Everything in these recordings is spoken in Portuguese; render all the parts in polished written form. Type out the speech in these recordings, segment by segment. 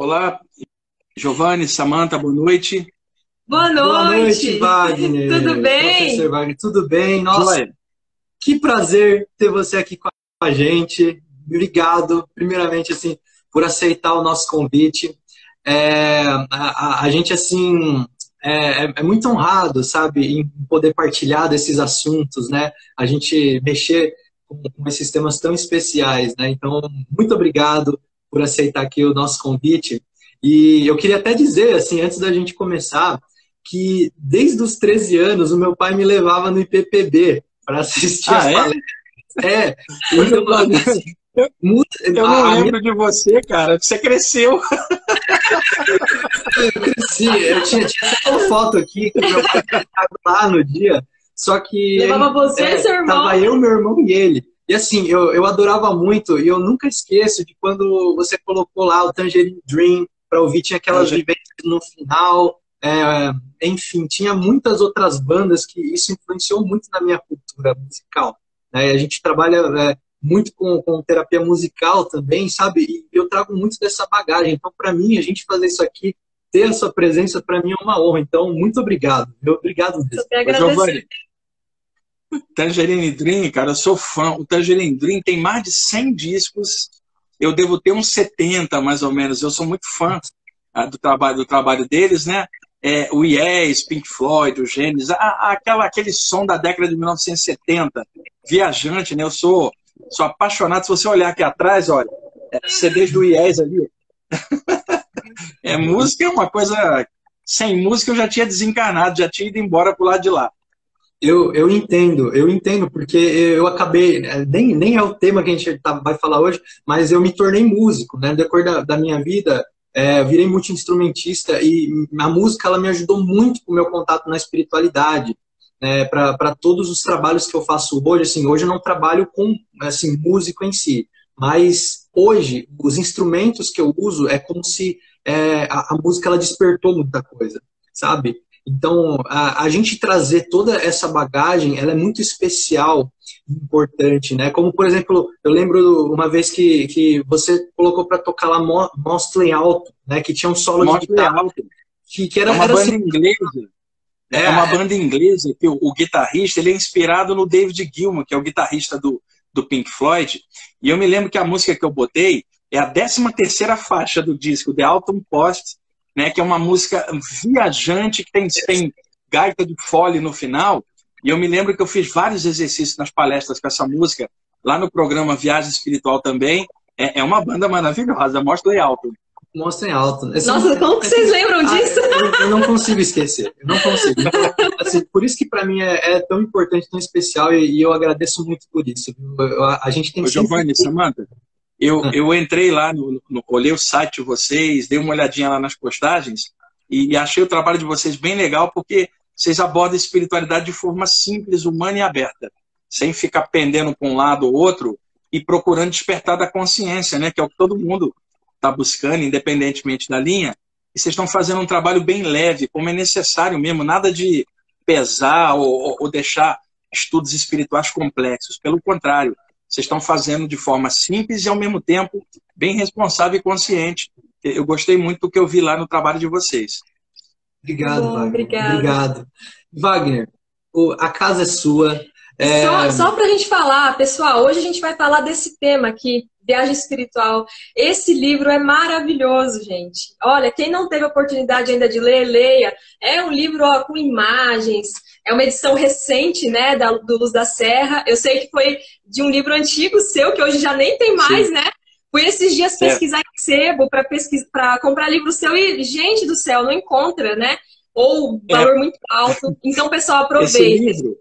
Olá, Giovanni, Samantha, boa noite. Boa Boa noite. noite, Wagner. Tudo bem? Professor Wagner, tudo bem? Nossa, Joia. que prazer ter você aqui com a gente. Obrigado, primeiramente, assim, por aceitar o nosso convite. A gente, assim, é muito honrado, sabe, em poder partilhar desses assuntos, né? A gente mexer com esses temas tão especiais, né? Então, muito obrigado por aceitar aqui o nosso convite. E eu queria até dizer, assim, antes da gente começar, que desde os 13 anos o meu pai me levava no IPPB para assistir as Ah, é? palestras. É, Hoje então, assim, eu não lembro de você, cara. Você cresceu. eu cresci, eu tinha até uma foto aqui que meu pai estava lá no dia, só que Levava você e seu irmão. tava eu, meu irmão e ele. E assim, eu adorava muito, e eu nunca esqueço de quando você colocou lá o Tangerine Dream para ouvir, tinha aquelas vivências no final, enfim, tinha muitas outras bandas que isso influenciou muito na minha cultura musical, né? A gente trabalha muito com terapia musical também, sabe? E eu trago muito dessa bagagem. Então, para mim, a gente fazer isso aqui, ter a sua presença, para mim é uma honra. Então, muito obrigado. Obrigado mesmo. Só tenho a Ô, agradecer. Giovanni, Tangerine Dream, cara, eu sou fã. O Tangerine Dream tem mais de 100 discos. Eu devo ter uns 70, mais ou menos. Eu sou muito fã do trabalho deles, né? O Yes, Pink Floyd, o Genesis, aquele som da década de 1970, viajante, né? Eu sou apaixonado. Se você olhar aqui atrás, olha, CDs do Yes ali. Música é uma coisa... Sem música eu já tinha desencarnado, já tinha ido embora pro lado de lá. Eu entendo, porque eu acabei, nem é o tema que a gente vai falar hoje, mas eu me tornei músico, né? No decorrer da minha vida, virei multi-instrumentista e a música ela me ajudou muito com o meu contato na espiritualidade, né? Para todos os trabalhos que eu faço hoje, assim, hoje eu não trabalho com assim, músico em si, mas hoje os instrumentos que eu uso é como se a música ela despertou muita coisa, sabe? Então, a gente trazer toda essa bagagem, ela é muito especial e importante, né? Como, por exemplo, eu lembro uma vez que você colocou para tocar lá Mostra em Alto, né? Que tinha um solo de guitarra. Que era uma banda assim, inglesa. É uma banda inglesa que o guitarrista ele é inspirado no David Gilmour, que é o guitarrista do Pink Floyd. E eu me lembro que a música que eu botei é a 13ª faixa do disco, The Autumn Post, né, que é uma música viajante, que tem gaita de fole no final. E eu me lembro que eu fiz vários exercícios nas palestras com essa música, lá no programa Viagem Espiritual também. É uma banda maravilhosa, Mostra em Alto. Mostra em Alto. Nossa, como que vocês lembram disso? Eu não consigo esquecer, eu não consigo. Então, assim, por isso que para mim é tão importante, tão especial, e eu agradeço muito por isso. A gente tem que... Giovanni, Samantha, eu entrei lá, olhei o site de vocês, dei uma olhadinha lá nas postagens e achei o trabalho de vocês bem legal porque vocês abordam a espiritualidade de forma simples, humana e aberta, sem ficar pendendo para um lado ou outro e procurando despertar da consciência, né, que é o que todo mundo está buscando, independentemente da linha. E vocês estão fazendo um trabalho bem leve, como é necessário mesmo, nada de pesar ou deixar estudos espirituais complexos. Pelo contrário, vocês estão fazendo de forma simples e, ao mesmo tempo, bem responsável e consciente. Eu gostei muito do que eu vi lá no trabalho de vocês. Obrigado, Wagner. Obrigado. Wagner, a casa é sua. Só para a gente falar, pessoal, hoje a gente vai falar desse tema aqui, viagem espiritual. Esse livro é maravilhoso, gente. Olha, quem não teve a oportunidade ainda de ler, leia. É um livro com imagens. É uma edição recente, né, do Luz da Serra. Eu sei que foi de um livro antigo seu, que hoje já nem tem mais, né? Fui esses dias pesquisar em sebo para comprar livro seu e, gente do céu, não encontra, né? Ou valor muito alto. Então, pessoal, aproveita. Esse livro,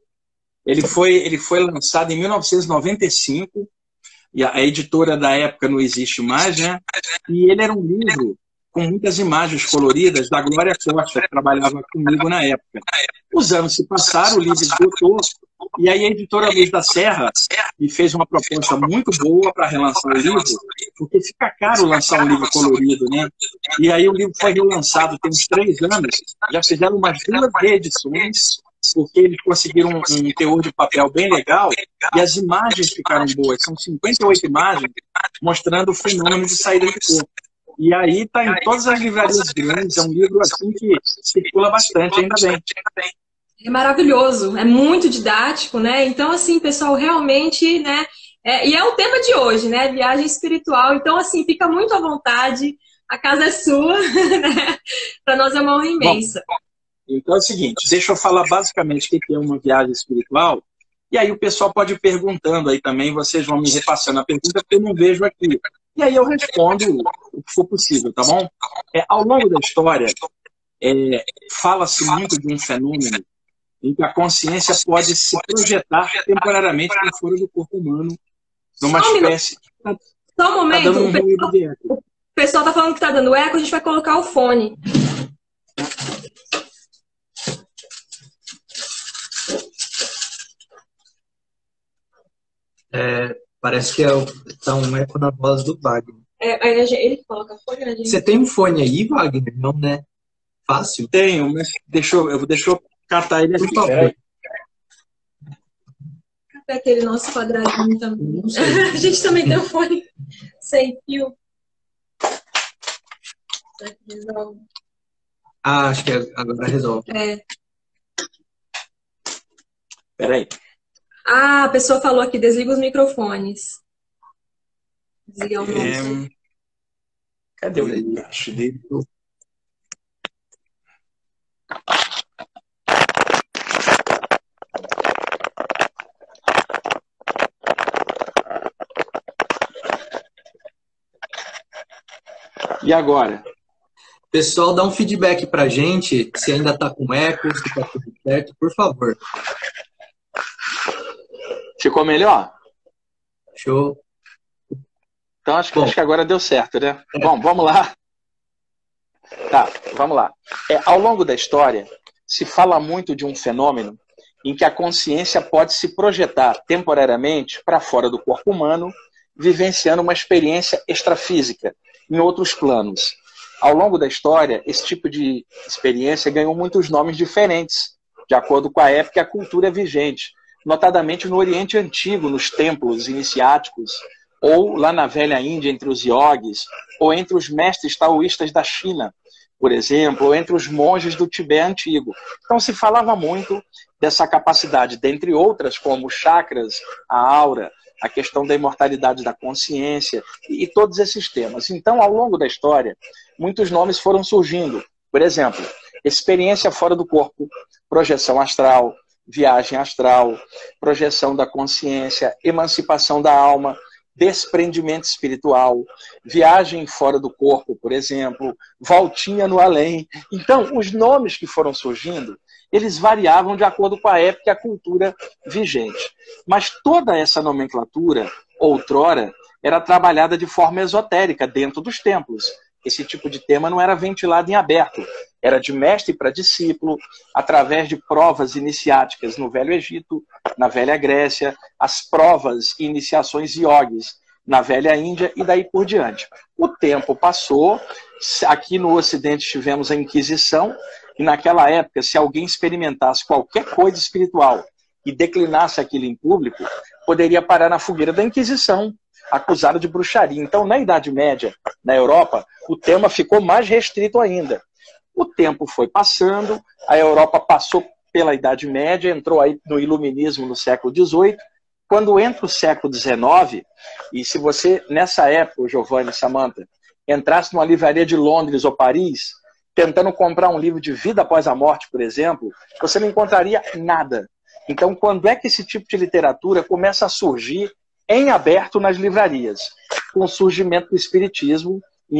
ele foi lançado em 1995, e a editora da época não existe mais, né? E ele era um livro com muitas imagens coloridas da Glória Costa, que trabalhava comigo na época. Os anos se passaram, o livro esgotou, e aí a editora Luz da Serra me fez uma proposta muito boa para relançar o livro, porque fica caro lançar um livro colorido, né? E aí o livro foi relançado tem uns 3 anos, já fizeram umas 2 reedições, porque eles conseguiram um teor de papel bem legal, e as imagens ficaram boas. São 58 imagens mostrando o fenômeno de saída de corpo. E aí está em todas as livrarias grandes, é um livro assim que circula bastante, ainda bem. É maravilhoso, é muito didático, né? Então, assim, pessoal, realmente, né? E é o tema de hoje, né? Viagem espiritual. Então, assim, fica muito à vontade, a casa é sua, né? Para nós é uma honra imensa. Bom, então é o seguinte, deixa eu falar basicamente o que é uma viagem espiritual, e aí o pessoal pode ir perguntando aí também, vocês vão me repassando a pergunta, porque eu não vejo aqui. E aí eu respondo o que for possível, tá bom? Ao longo da história, fala-se muito de um fenômeno em que a consciência pode se projetar temporariamente para fora do corpo humano, numa espécie... Só um momento, o pessoal está falando que está dando eco, a gente vai colocar o fone. Parece que tá um eco na voz do Wagner. Ele coloca fone, né? Você tem um fone aí, Wagner? Não, né? Fácil? Tenho, mas deixa eu catar ele aqui. Por favor. Cadê aquele nosso quadradinho também? A gente também tem um fone sem fio. Resolve. Acho que agora resolve. Peraí. A pessoa falou aqui, desliga os microfones. Desligar o nosso. Cadê o encaixe dele? E agora? Pessoal, dá um feedback pra gente, se ainda tá com eco, se tá tudo certo, por favor. Ficou melhor? Show. Então acho que agora deu certo, né? Bom, vamos lá. Tá, vamos lá. Ao longo da história, se fala muito de um fenômeno em que a consciência pode se projetar temporariamente para fora do corpo humano, vivenciando uma experiência extrafísica em outros planos. Ao longo da história, esse tipo de experiência ganhou muitos nomes diferentes, de acordo com a época e a cultura vigente, notadamente no Oriente Antigo, nos templos iniciáticos, ou lá na velha Índia, entre os yogis, ou entre os mestres taoístas da China, por exemplo, ou entre os monges do Tibete antigo. Então se falava muito dessa capacidade, dentre outras, como chakras, a aura, a questão da imortalidade da consciência e todos esses temas. Então, ao longo da história, muitos nomes foram surgindo. Por exemplo, experiência fora do corpo, projeção astral, viagem astral, projeção da consciência, emancipação da alma, desprendimento espiritual, viagem fora do corpo, por exemplo, voltinha no além. Então, os nomes que foram surgindo, eles variavam de acordo com a época e a cultura vigente. Mas toda essa nomenclatura, outrora, era trabalhada de forma esotérica dentro dos templos. Esse tipo de tema não era ventilado em aberto. Era de mestre para discípulo, através de provas iniciáticas no Velho Egito, na Velha Grécia, as provas e iniciações yogis na Velha Índia e daí por diante. O tempo passou, aqui no Ocidente tivemos a Inquisição, e naquela época, se alguém experimentasse qualquer coisa espiritual e declinasse aquilo em público, poderia parar na fogueira da Inquisição, acusado de bruxaria. Então, na Idade Média, na Europa, o tema ficou mais restrito ainda. O tempo foi passando, a Europa passou pela Idade Média, entrou aí no Iluminismo no século XVIII. Quando entra o século XIX, e se você, nessa época, Giovanni e Samantha, entrasse numa livraria de Londres ou Paris, tentando comprar um livro de vida após a morte, por exemplo, você não encontraria nada. Então, quando é que esse tipo de literatura começa a surgir em aberto nas livrarias? Com o surgimento do Espiritismo, em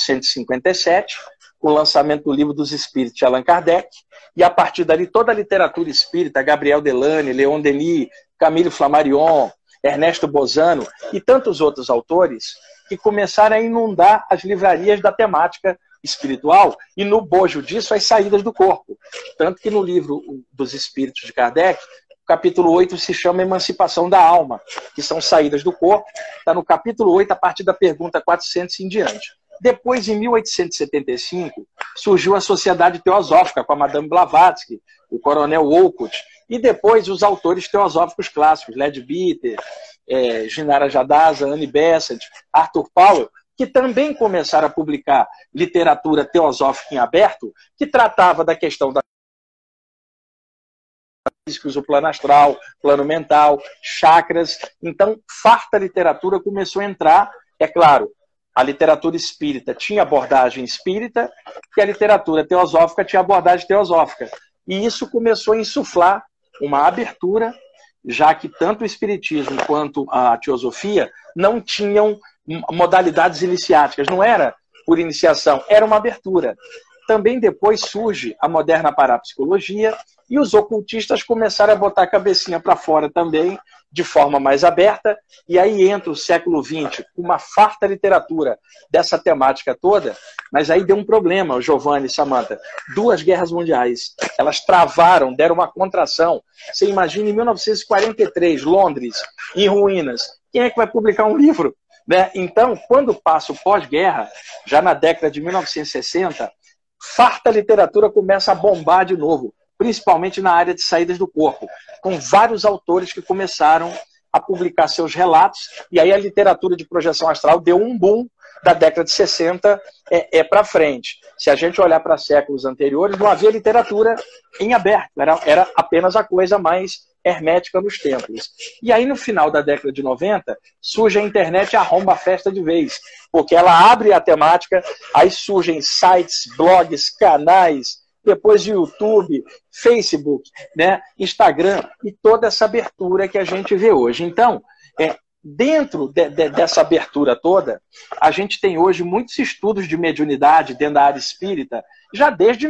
1857, com o lançamento do Livro dos Espíritos de Allan Kardec, e a partir dali toda a literatura espírita, Gabriel Delany, Leon Denis, Camille Flammarion, Ernesto Bozano e tantos outros autores que começaram a inundar as livrarias da temática espiritual e no bojo disso as saídas do corpo. Tanto que no livro dos Espíritos de Kardec, o capítulo 8 se chama Emancipação da Alma, que são saídas do corpo. Está no capítulo 8 a partir da pergunta 400 em diante. Depois, em 1875, surgiu a Sociedade Teosófica com a Madame Blavatsky, o Coronel Wolcott, e depois os autores teosóficos clássicos, Leadbeater, Ginara Jadasa, Annie Besant, Arthur Powell, que também começaram a publicar literatura teosófica em aberto, que tratava da questão da o plano astral, plano mental, chakras. Então, farta literatura começou a entrar. É claro, a literatura espírita tinha abordagem espírita e a literatura teosófica tinha abordagem teosófica. E isso começou a insuflar uma abertura, já que tanto o espiritismo quanto a teosofia não tinham modalidades iniciáticas. Não era por iniciação, era uma abertura. Também depois surge a moderna parapsicologia e os ocultistas começaram a botar a cabecinha para fora também, de forma mais aberta, e aí entra o século XX, uma farta literatura dessa temática toda, mas aí deu um problema, Giovanni e Samantha. 2 guerras mundiais, elas travaram, deram uma contração. Você imagina em 1943, Londres, em ruínas. Quem é que vai publicar um livro? Né? Então, quando passa o pós-guerra, já na década de 1960, farta literatura começa a bombar de novo, principalmente na área de saídas do corpo, com vários autores que começaram a publicar seus relatos, e aí a literatura de projeção astral deu um boom da década de 60 para frente. Se a gente olhar para séculos anteriores, não havia literatura em aberto, era apenas a coisa mais hermética nos templos. E aí, no final da década de 90, surge a internet e arromba a festa de vez, porque ela abre a temática, aí surgem sites, blogs, canais, depois de YouTube, Facebook, né, Instagram, e toda essa abertura que a gente vê hoje. Então, dentro dessa abertura toda, a gente tem hoje muitos estudos de mediunidade dentro da área espírita, já desde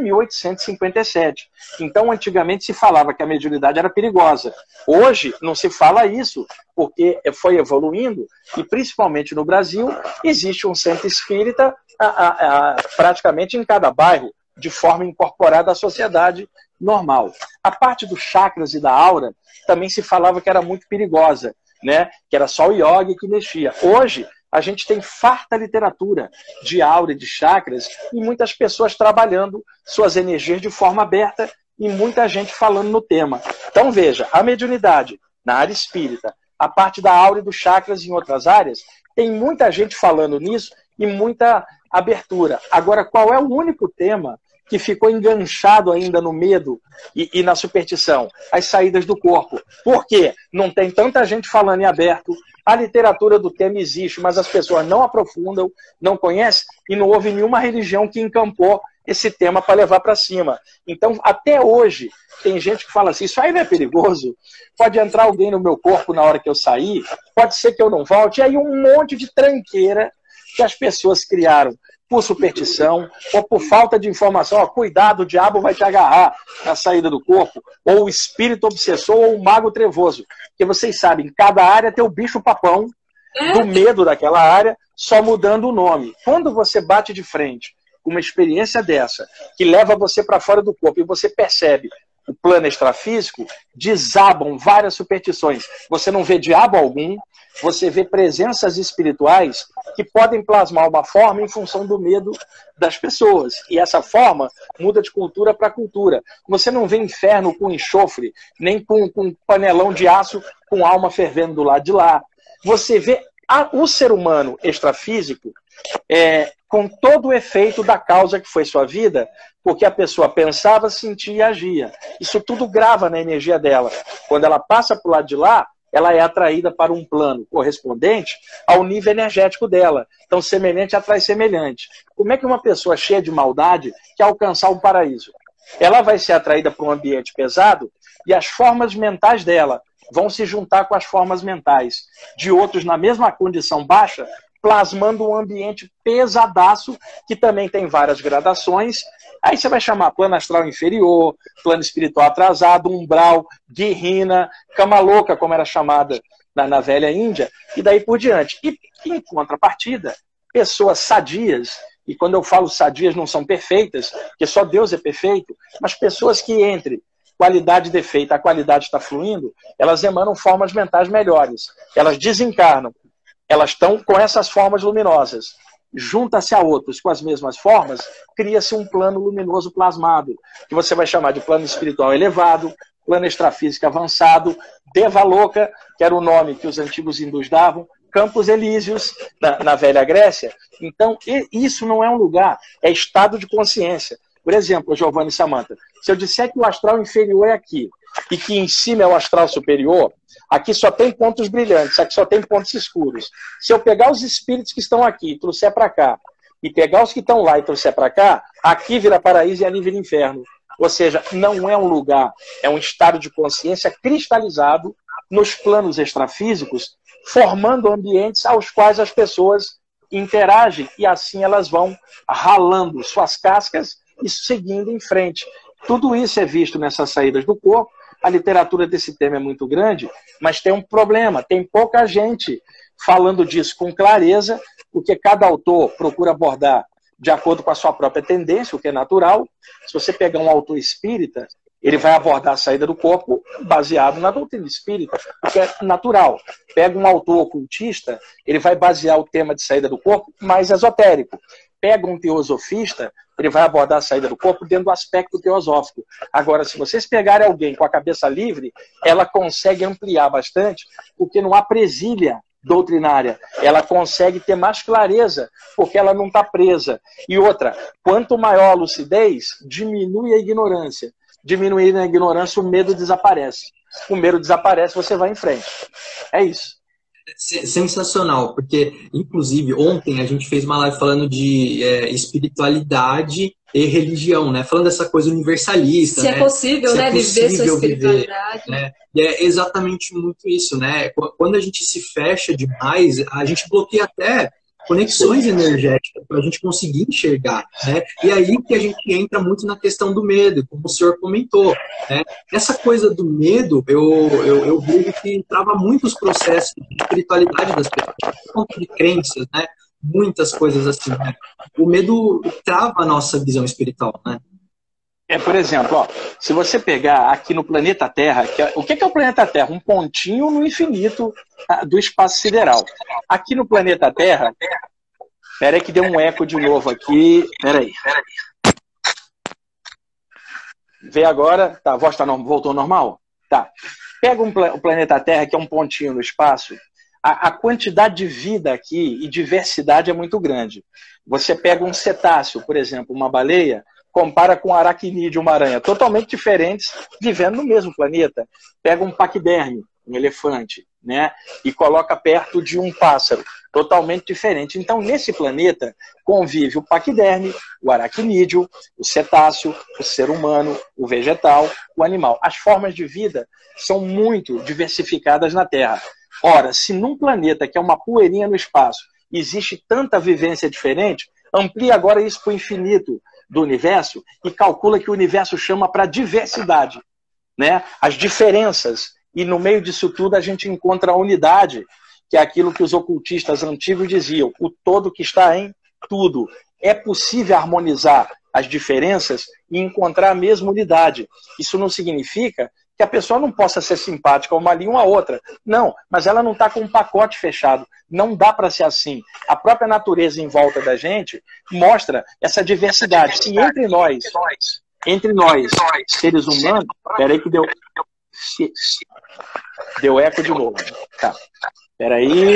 1857. Então, antigamente se falava que a mediunidade era perigosa. Hoje não se fala isso, porque foi evoluindo, e principalmente no Brasil, existe um centro espírita praticamente em cada bairro, de forma incorporada à sociedade normal. A parte dos chakras e da aura também se falava que era muito perigosa, né? Que era só o yoga que mexia. Hoje, a gente tem farta literatura de aura e de chakras e muitas pessoas trabalhando suas energias de forma aberta e muita gente falando no tema. Então, veja, a mediunidade na área espírita, a parte da aura e dos chakras em outras áreas, tem muita gente falando nisso e muita abertura. Agora, qual é o único tema que ficou enganchado ainda no medo e na superstição? As saídas do corpo. Por quê? Não tem tanta gente falando em aberto, a literatura do tema existe, mas as pessoas não aprofundam, não conhecem, e não houve nenhuma religião que encampou esse tema para levar para cima. Então, até hoje, tem gente que fala assim, isso aí não é perigoso? Pode entrar alguém no meu corpo na hora que eu sair, pode ser que eu não volte, e aí um monte de tranqueira que as pessoas criaram por superstição ou por falta de informação. Ó, cuidado, o diabo vai te agarrar na saída do corpo, ou o espírito obsessor, ou o mago trevoso. Porque vocês sabem, cada área tem o bicho-papão do medo daquela área, só mudando o nome. Quando você bate de frente com uma experiência dessa, que leva você para fora do corpo, e você percebe o plano extrafísico, desabam várias superstições. Você não vê diabo algum, você vê presenças espirituais que podem plasmar uma forma em função do medo das pessoas. E essa forma muda de cultura para cultura. Você não vê inferno com enxofre, nem com panelão de aço com alma fervendo do lado de lá. Você vê o ser humano extrafísico com todo o efeito da causa que foi sua vida, porque a pessoa pensava, sentia e agia. Isso tudo grava na energia dela. Quando ela passa para o lado de lá, ela é atraída para um plano correspondente ao nível energético dela. Então, semelhante atrai semelhante. Como é que uma pessoa cheia de maldade quer alcançar o paraíso? Ela vai ser atraída para um ambiente pesado e as formas mentais dela vão se juntar com as formas mentais de outros na mesma condição baixa, plasmando um ambiente pesadaço, que também tem várias gradações. Aí você vai chamar plano astral inferior, plano espiritual atrasado, umbral, guirrina, cama louca, como era chamada na velha Índia, e daí por diante. E, em contrapartida, pessoas sadias, e quando eu falo sadias não são perfeitas, porque só Deus é perfeito, mas pessoas que entre qualidade e defeito, a qualidade está fluindo, elas emanam formas mentais melhores. Elas desencarnam, elas estão com essas formas luminosas. Junta-se a outros com as mesmas formas, cria-se um plano luminoso plasmado, que você vai chamar de plano espiritual elevado, plano extrafísico avançado, Devaloka, que era o nome que os antigos hindus davam, Campos Elíseos, na Velha Grécia. Então, isso não é um lugar, é estado de consciência. Por exemplo, Giovanni e Samantha, se eu disser que o astral inferior é aqui, e que em cima é o astral superior, aqui só tem pontos brilhantes, aqui só tem pontos escuros. Se eu pegar os espíritos que estão aqui e trouxer para cá, e pegar os que estão lá e trouxer para cá, aqui vira paraíso e ali vira inferno. Ou seja, não é um lugar, é um estado de consciência cristalizado nos planos extrafísicos, formando ambientes aos quais as pessoas interagem e assim elas vão ralando suas cascas e seguindo em frente. Tudo isso é visto nessas saídas do corpo. A literatura desse tema é muito grande, mas tem um problema, tem pouca gente falando disso com clareza, porque cada autor procura abordar de acordo com a sua própria tendência, o que é natural. Se você pegar um autor espírita, ele vai abordar a saída do corpo baseado na doutrina espírita, o que é natural. Pega um autor ocultista, ele vai basear o tema de saída do corpo mais esotérico. Pega um teosofista, ele vai abordar a saída do corpo dentro do aspecto teosófico. Agora, se vocês pegarem alguém com a cabeça livre, ela consegue ampliar bastante, porque não há presilha doutrinária. Ela consegue ter mais clareza, porque ela não está presa. E outra, quanto maior a lucidez, diminui a ignorância. Diminuindo a ignorância, o medo desaparece. O medo desaparece, você vai em frente. É isso. Sensacional, porque, inclusive, ontem a gente fez uma live falando de espiritualidade e religião, né? Falando dessa coisa universalista. Se é possível, né? Viver sua espiritualidade. Né? E é exatamente muito isso, né? Quando a gente se fecha demais, a gente bloqueia até conexões energéticas para a gente conseguir enxergar, né? E aí que a gente entra muito na questão do medo, como o senhor comentou, né? Essa coisa do medo, eu vejo que trava muitos processos de espiritualidade das pessoas, por conta de crenças, né? Muitas coisas assim, né? O medo trava a nossa visão espiritual, né? Por exemplo, ó, se você pegar aqui no planeta Terra, o que é o planeta Terra? Um pontinho no infinito do espaço sideral. Aqui no planeta Terra, peraí que deu um eco de novo aqui, peraí. Vê agora, tá, a voz voltou ao normal? Tá. Pega o planeta Terra, que é um pontinho no espaço, a quantidade de vida aqui e diversidade é muito grande. Você pega um cetáceo, por exemplo, uma baleia, compara com um aracnídeo, uma aranha, totalmente diferentes, vivendo no mesmo planeta. Pega um paquiderme, um elefante, né, e coloca perto de um pássaro, totalmente diferente. Então, nesse planeta, convive o paquiderme, o aracnídeo, o cetáceo, o ser humano, o vegetal, o animal. As formas de vida são muito diversificadas na Terra. Ora, se num planeta que é uma poeirinha no espaço, existe tanta vivência diferente, amplia agora isso para o infinito do universo e calcula que o universo chama para diversidade, né? As diferenças. E no meio disso tudo a gente encontra a unidade, que é aquilo que os ocultistas antigos diziam, o todo que está em tudo. É possível harmonizar as diferenças e encontrar a mesma unidade. Isso não significa que a pessoa não possa ser simpática uma ali uma outra. Não, mas ela não está com um pacote fechado. Não dá para ser assim. A própria natureza em volta da gente mostra essa diversidade. E entre nós, seres humanos... Peraí que deu eco de novo. Tá. Peraí.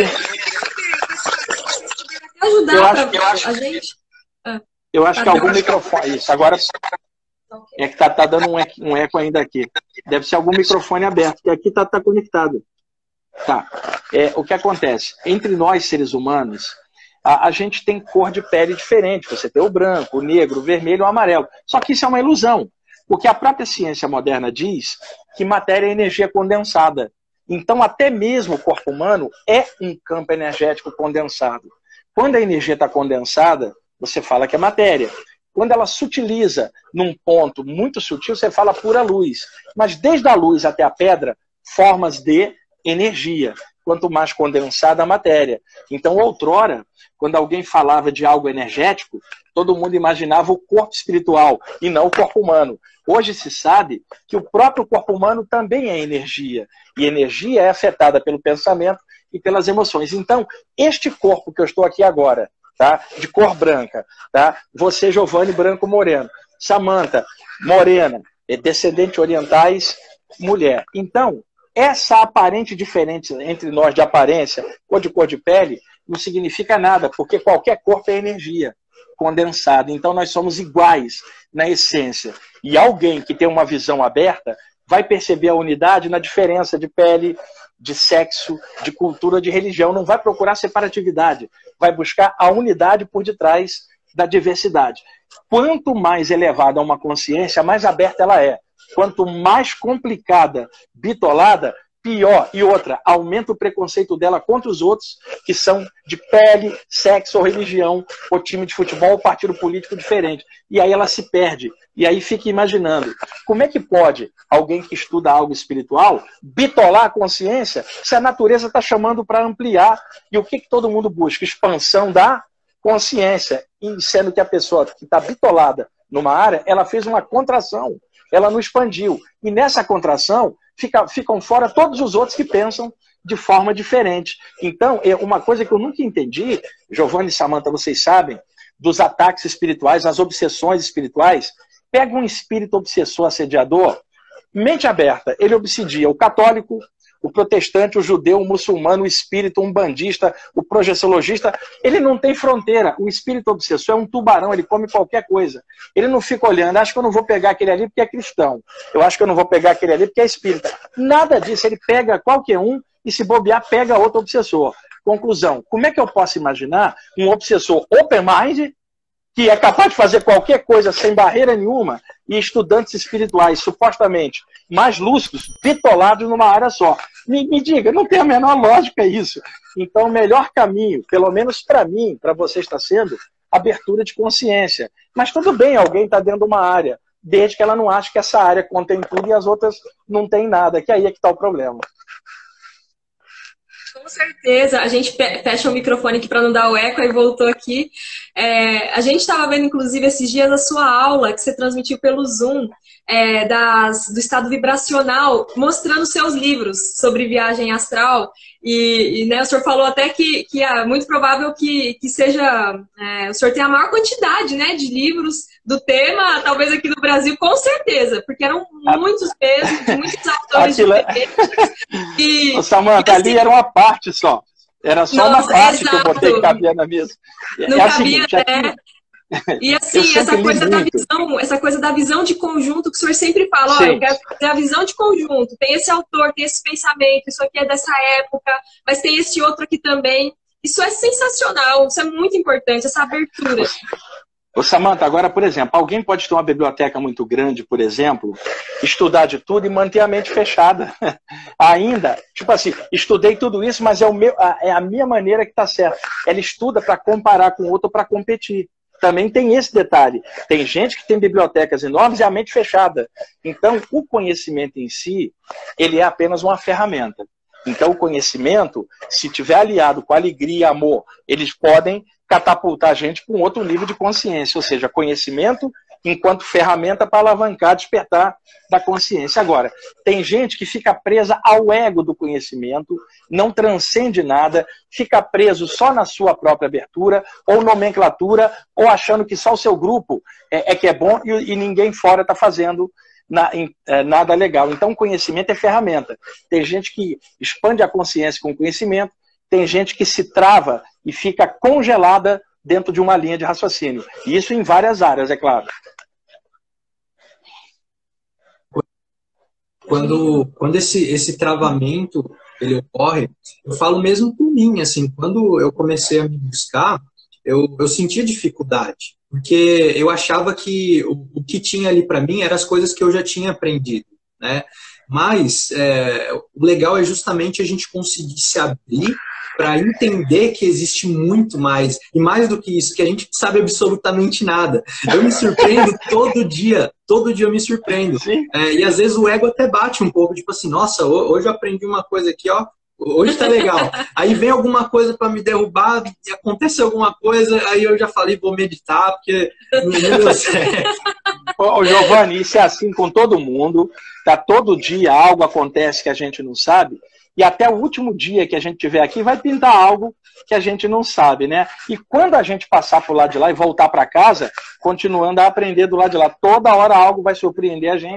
Eu acho que algum microfone... Isso, agora... É que tá dando um eco ainda aqui. Deve ser algum microfone aberto, que aqui tá conectado. Tá. O que acontece? Entre nós, seres humanos, a gente tem cor de pele diferente. Você tem o branco, o negro, o vermelho e o amarelo. Só que isso é uma ilusão. Porque a própria ciência moderna diz que matéria é energia condensada. Então, até mesmo o corpo humano é um campo energético condensado. Quando a energia está condensada, você fala que é matéria. Quando ela sutiliza num ponto muito sutil, você fala pura luz. Mas desde a luz até a pedra, formas de energia. Quanto mais condensada a matéria. Então, outrora, quando alguém falava de algo energético, todo mundo imaginava o corpo espiritual e não o corpo humano. Hoje se sabe que o próprio corpo humano também é energia. E energia é afetada pelo pensamento e pelas emoções. Então, este corpo que eu estou aqui agora, tá? De cor branca, tá? Você, Giovanni, branco moreno. Samantha, morena, descendente orientais, mulher. Então, essa aparente diferença entre nós de aparência ou de cor de pele não significa nada, porque qualquer corpo é energia condensada. Então nós somos iguais na essência. E alguém que tem uma visão aberta vai perceber a unidade na diferença de pele, de sexo, de cultura, de religião. Não vai procurar separatividade. Vai buscar a unidade por detrás da diversidade. Quanto mais elevada uma consciência, mais aberta ela é. Quanto mais complicada, bitolada, pior. E outra, aumenta o preconceito dela contra os outros que são de pele, sexo ou religião, ou time de futebol ou partido político diferente. E aí ela se perde. E aí fica imaginando, como é que pode alguém que estuda algo espiritual bitolar a consciência se a natureza está chamando para ampliar? E o que todo mundo busca? Expansão da consciência. E sendo que a pessoa que está bitolada numa área, ela fez uma contração. Ela não expandiu. E nessa contração, ficam fora todos os outros que pensam de forma diferente. Então, uma coisa que eu nunca entendi, Giovanni e Samantha, vocês sabem, dos ataques espirituais, as obsessões espirituais. Pega um espírito obsessor, assediador, mente aberta, ele obsedia o católico, o protestante, o judeu, o muçulmano, o espírito, o umbandista, o projeciologista. Ele não tem fronteira. O espírito obsessor é um tubarão, ele come qualquer coisa. Ele não fica olhando, acho que eu não vou pegar aquele ali porque é cristão. Eu acho que eu não vou pegar aquele ali porque é espírita. Nada disso, ele pega qualquer um e se bobear, pega outro obsessor. Conclusão, como é que eu posso imaginar um obsessor open mind, que é capaz de fazer qualquer coisa sem barreira nenhuma, e estudantes espirituais supostamente mais lúcidos, bitolados numa área só? Me diga, não tem a menor lógica isso. Então, o melhor caminho, pelo menos para mim, para você, está sendo abertura de consciência. Mas tudo bem, alguém está dentro de uma área, desde que ela não ache que essa área contém tudo e as outras não tem nada, que aí é que está o problema. Com certeza. A gente fecha o microfone aqui para não dar o eco, aí voltou aqui. A gente estava vendo, inclusive, esses dias a sua aula que você transmitiu pelo Zoom, do estado vibracional, mostrando seus livros sobre viagem astral. E né, o senhor falou até que é muito provável que seja... o senhor tem a maior quantidade, né, de livros do tema, talvez aqui no Brasil, com certeza, porque eram muitos mesmo, de muitos autores diferentes. Samantha, assim, ali era uma parte só. Era só uma parte que eu botei que cabia na mesa. Não cabia, E assim, essa coisa da visão de conjunto que o senhor sempre fala, eu quero fazer a visão de conjunto, tem esse autor, tem esse pensamento, isso aqui é dessa época, mas tem esse outro aqui também. Isso é sensacional, isso é muito importante, essa abertura. Ô Samantha, agora, por exemplo, alguém pode ter uma biblioteca muito grande, por exemplo, estudar de tudo e manter a mente fechada. Ainda, tipo assim, estudei tudo isso, mas é a minha maneira que está certa. Ela estuda para comparar com o outro, para competir. Também tem esse detalhe. Tem gente que tem bibliotecas enormes e a mente fechada. Então, o conhecimento em si, ele é apenas uma ferramenta. Então, o conhecimento, se tiver aliado com alegria e amor, eles podem catapultar a gente para um outro nível de consciência. Ou seja, conhecimento enquanto ferramenta para alavancar, despertar da consciência. Agora, tem gente que fica presa ao ego do conhecimento, não transcende nada, fica preso só na sua própria abertura, ou nomenclatura, ou achando que só o seu grupo é que é bom e ninguém fora está fazendo nada legal. Então, o conhecimento é ferramenta. Tem gente que expande a consciência com o conhecimento, tem gente que se trava e fica congelada dentro de uma linha de raciocínio. E isso em várias áreas, é claro. Quando esse travamento ele ocorre, eu falo mesmo por mim, assim, quando eu comecei a me buscar, eu sentia dificuldade, porque eu achava que o que tinha ali para mim eram as coisas que eu já tinha aprendido, né? Mas o legal é justamente a gente conseguir se abrir para entender que existe muito mais, e mais do que isso, que a gente não sabe absolutamente nada. Eu me surpreendo todo dia eu me surpreendo. E às vezes o ego até bate um pouco, tipo assim, nossa, hoje eu aprendi uma coisa aqui, ó, hoje tá legal. Aí vem alguma coisa para me derrubar, acontece alguma coisa, aí eu já falei, vou meditar, porque não deu certo. Ô, Giovanni, isso é assim com todo mundo, tá? Todo dia algo acontece que a gente não sabe, e até o último dia que a gente tiver aqui vai pintar algo que a gente não sabe, né? E quando a gente passar por lado de lá e voltar para casa, continuando a aprender do lado de lá, toda hora algo vai surpreender a gente,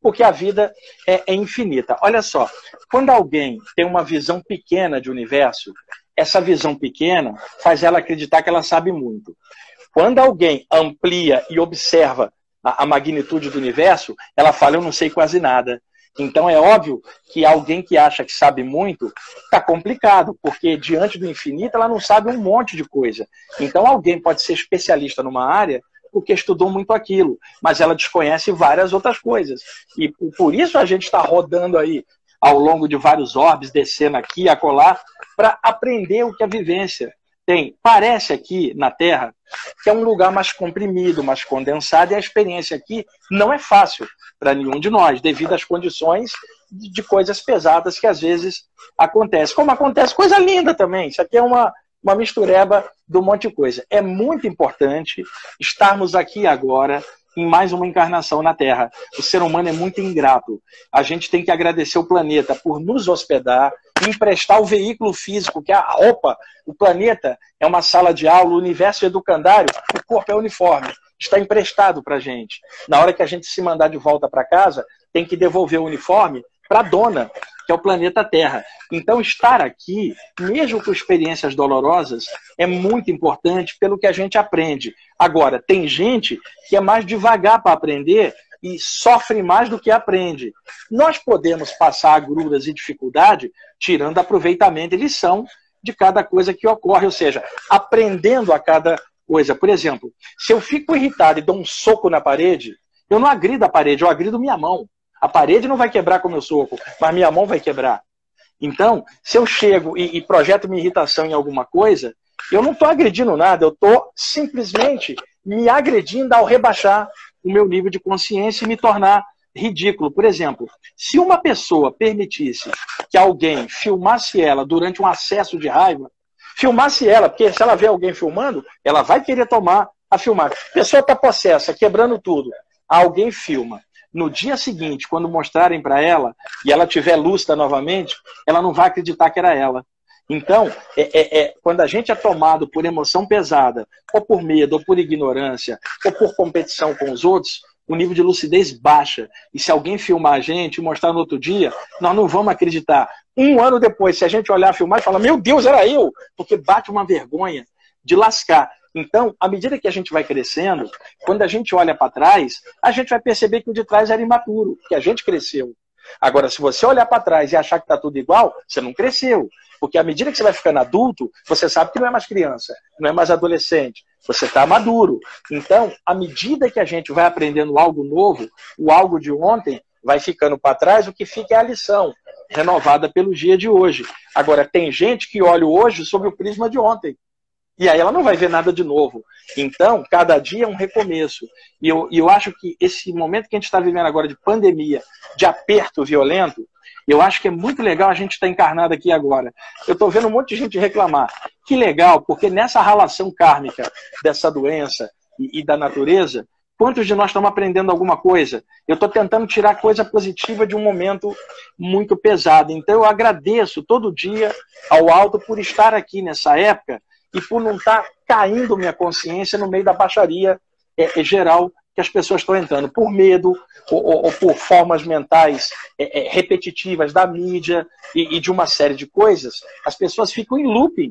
porque a vida é infinita. Olha só, quando alguém tem uma visão pequena de universo, essa visão pequena faz ela acreditar que ela sabe muito. Quando alguém amplia e observa a magnitude do universo, ela fala, eu não sei quase nada. Então é óbvio que alguém que acha que sabe muito está complicado, porque diante do infinito ela não sabe um monte de coisa. Então alguém pode ser especialista numa área porque estudou muito aquilo, mas ela desconhece várias outras coisas. E por isso a gente está rodando aí ao longo de vários orbes, descendo aqui e acolá, para aprender o que a vivência tem. Parece aqui na Terra que é um lugar mais comprimido, mais condensado, e a experiência aqui não é fácil para nenhum de nós, devido às condições de coisas pesadas que às vezes acontecem. Como acontece coisa linda também. Isso aqui é uma mistureba de um monte de coisa. É muito importante estarmos aqui agora em mais uma encarnação na Terra. O ser humano é muito ingrato. A gente tem que agradecer o planeta por nos hospedar, emprestar o veículo físico, que é a roupa. O planeta é uma sala de aula, o universo educandário, o corpo é uniforme. Está emprestado para a gente. Na hora que a gente se mandar de volta para casa, tem que devolver o uniforme para a dona, que é o planeta Terra. Então, estar aqui, mesmo com experiências dolorosas, é muito importante pelo que a gente aprende. Agora, tem gente que é mais devagar para aprender e sofre mais do que aprende. Nós podemos passar agruras e dificuldade tirando aproveitamento e lição de cada coisa que ocorre, ou seja, aprendendo a cada coisa. Por exemplo, se eu fico irritado e dou um soco na parede, eu não agrido a parede, eu agrido minha mão. A parede não vai quebrar com o meu soco, mas minha mão vai quebrar. Então, se eu chego e projeto minha irritação em alguma coisa, eu não estou agredindo nada, eu estou simplesmente me agredindo ao rebaixar o meu nível de consciência e me tornar ridículo. Por exemplo, se uma pessoa permitisse que alguém filmasse ela durante um acesso de raiva, filmasse ela, porque se ela vê alguém filmando, ela vai querer tomar a filmagem. A pessoa está possessa, quebrando tudo. Alguém filma. No dia seguinte, quando mostrarem para ela, e ela tiver lúcida novamente, ela não vai acreditar que era ela. Então, quando a gente é tomado por emoção pesada, ou por medo, ou por ignorância, ou por competição com os outros, o nível de lucidez baixa. E se alguém filmar a gente e mostrar no outro dia, nós não vamos acreditar. Um ano depois, se a gente olhar, filmar e falar, meu Deus, era eu! Porque bate uma vergonha de lascar. Então, à medida que a gente vai crescendo, quando a gente olha para trás, a gente vai perceber que o de trás era imaturo, que a gente cresceu. Agora, se você olhar para trás e achar que está tudo igual, você não cresceu. Porque à medida que você vai ficando adulto, você sabe que não é mais criança, não é mais adolescente, você está maduro. Então, à medida que a gente vai aprendendo algo novo, o algo de ontem vai ficando para trás, o que fica é a lição, renovada pelo dia de hoje. Agora, tem gente que olha o hoje sob o prisma de ontem. E aí ela não vai ver nada de novo. Então, cada dia é um recomeço. E eu acho que esse momento que a gente está vivendo agora de pandemia, de aperto violento, eu acho que é muito legal a gente estar encarnado aqui agora. Eu estou vendo um monte de gente reclamar. Que legal, porque nessa relação kármica dessa doença e da natureza, quantos de nós estamos aprendendo alguma coisa? Eu estou tentando tirar coisa positiva de um momento muito pesado. Então, eu agradeço todo dia ao alto por estar aqui nessa época e por não estar caindo minha consciência no meio da baixaria geral que as pessoas estão entrando, por medo ou por formas mentais repetitivas da mídia e de uma série de coisas. As pessoas ficam em looping,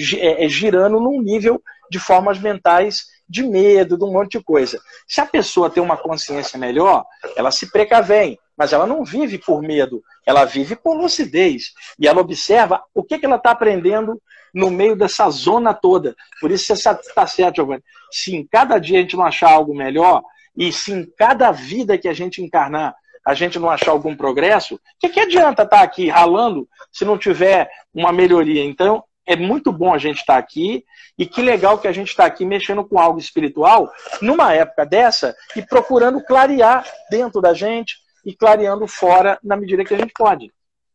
girando num nível de formas mentais de medo, de um monte de coisa. Se a pessoa tem uma consciência melhor, ela se precavém, mas ela não vive por medo, ela vive por lucidez. E ela observa o que ela está aprendendo no meio dessa zona toda. Por isso você está certo, Giovanni. Se em cada dia a gente não achar algo melhor, e se em cada vida que a gente encarnar a gente não achar algum progresso, o que adianta estar aqui ralando se não tiver uma melhoria? Então, é muito bom a gente estar aqui, e que legal que a gente está aqui mexendo com algo espiritual numa época dessa e procurando clarear dentro da gente e clareando fora na medida que a gente pode.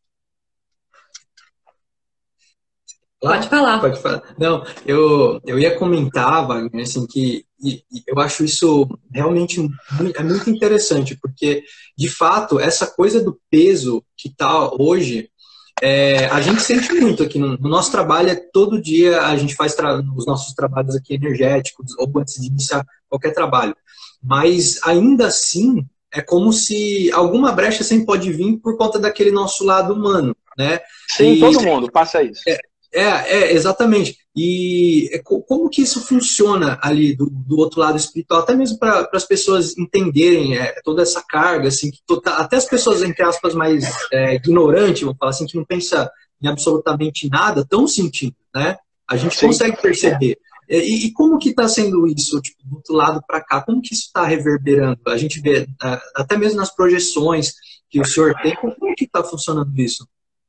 Pode falar. Pode falar. Não, eu ia comentar, Wagner, assim, que eu acho isso realmente muito interessante, porque, de fato, essa coisa do peso que está hoje, a gente sente muito aqui no nosso trabalho. Todo dia a gente faz os nossos trabalhos aqui energéticos, ou antes de iniciar qualquer trabalho. Mas, ainda assim, é como se alguma brecha sempre pode vir por conta daquele nosso lado humano, né? Sim, todo mundo passa isso. Exatamente. E como que isso funciona ali do outro lado espiritual, até mesmo para as pessoas entenderem toda essa carga, assim, que até as pessoas, entre aspas, mais ignorantes, vamos falar assim, que não pensam em absolutamente nada, estão sentindo, né? A gente consegue perceber. E como que está sendo isso, tipo, do outro lado para cá? Como que isso está reverberando? A gente vê, até mesmo nas projeções que o senhor tem, como que está funcionando isso?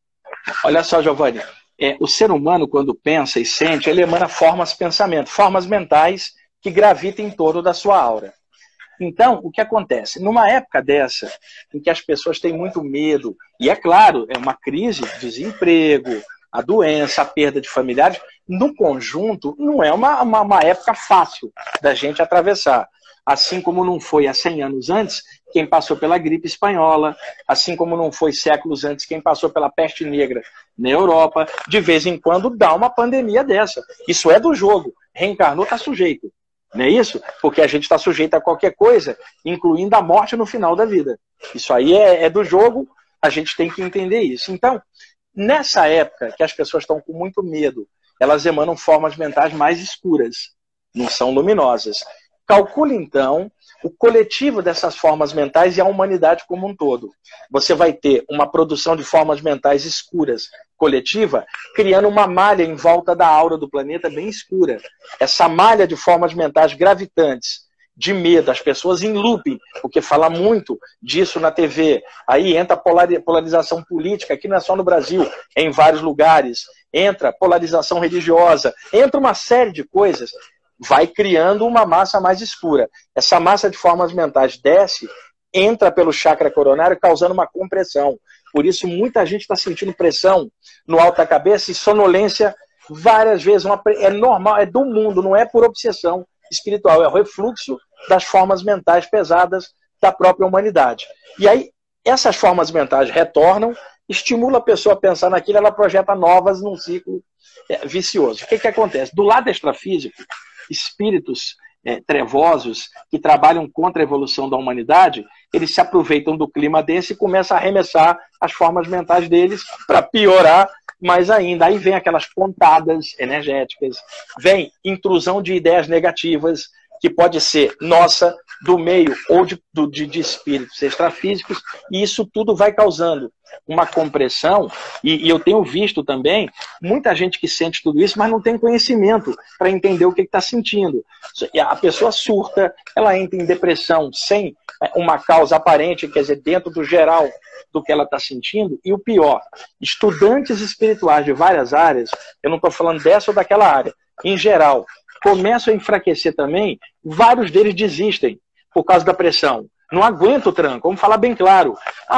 Olha só, Giovanni, o ser humano, quando pensa e sente, ele emana pensamentos, formas mentais que gravitam em torno da sua aura. Então, o que acontece? Numa época dessa, em que as pessoas têm muito medo, e é claro, é uma crise, desemprego, a doença, a perda de familiares, no conjunto, não é uma época fácil da gente atravessar. Assim como não foi há 100 anos antes, quem passou pela gripe espanhola, assim como não foi séculos antes, quem passou pela peste negra na Europa, de vez em quando dá uma pandemia dessa. Isso é do jogo. Reencarnou, está sujeito. Não é isso? Porque a gente está sujeito a qualquer coisa, incluindo a morte no final da vida. Isso aí é do jogo, a gente tem que entender isso. Então, nessa época que as pessoas estão com muito medo, elas emanam formas mentais mais escuras, não são luminosas. Calcule, então, o coletivo dessas formas mentais e a humanidade como um todo. Você vai ter uma produção de formas mentais escuras coletiva, criando uma malha em volta da aura do planeta bem escura. Essa malha de formas mentais gravitantes, de medo, as pessoas em looping, porque fala muito disso na TV. Aí entra a polarização política, que não é só no Brasil, é em vários lugares. Entra polarização religiosa, entra uma série de coisas, vai criando uma massa mais escura. Essa massa de formas mentais desce, entra pelo chakra coronário, causando uma compressão. Por isso, muita gente está sentindo pressão no alto da cabeça e sonolência várias vezes. É normal, é do mundo, não é por obsessão espiritual, é o refluxo das formas mentais pesadas da própria humanidade. E aí, essas formas mentais retornam, estimula a pessoa a pensar naquilo, ela projeta novas num ciclo vicioso. O que acontece? Do lado extrafísico, espíritos trevosos que trabalham contra a evolução da humanidade, eles se aproveitam do clima desse e começam a arremessar as formas mentais deles para piorar mais ainda. Aí vem aquelas pontadas energéticas, vem intrusão de ideias negativas, que pode ser nossa, do meio ou de espíritos extrafísicos, e isso tudo vai causando uma compressão, e eu tenho visto também muita gente que sente tudo isso, mas não tem conhecimento para entender o que está sentindo. A pessoa surta, ela entra em depressão sem uma causa aparente, quer dizer, dentro do geral do que ela está sentindo, e o pior, estudantes espirituais de várias áreas, eu não estou falando dessa ou daquela área, em geral, começam a enfraquecer também, vários deles desistem por causa da pressão. Não aguenta o tranco, vamos falar bem claro.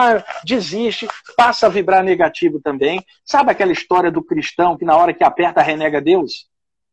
Desiste, passa a vibrar negativo também. Sabe aquela história do cristão que na hora que aperta renega Deus?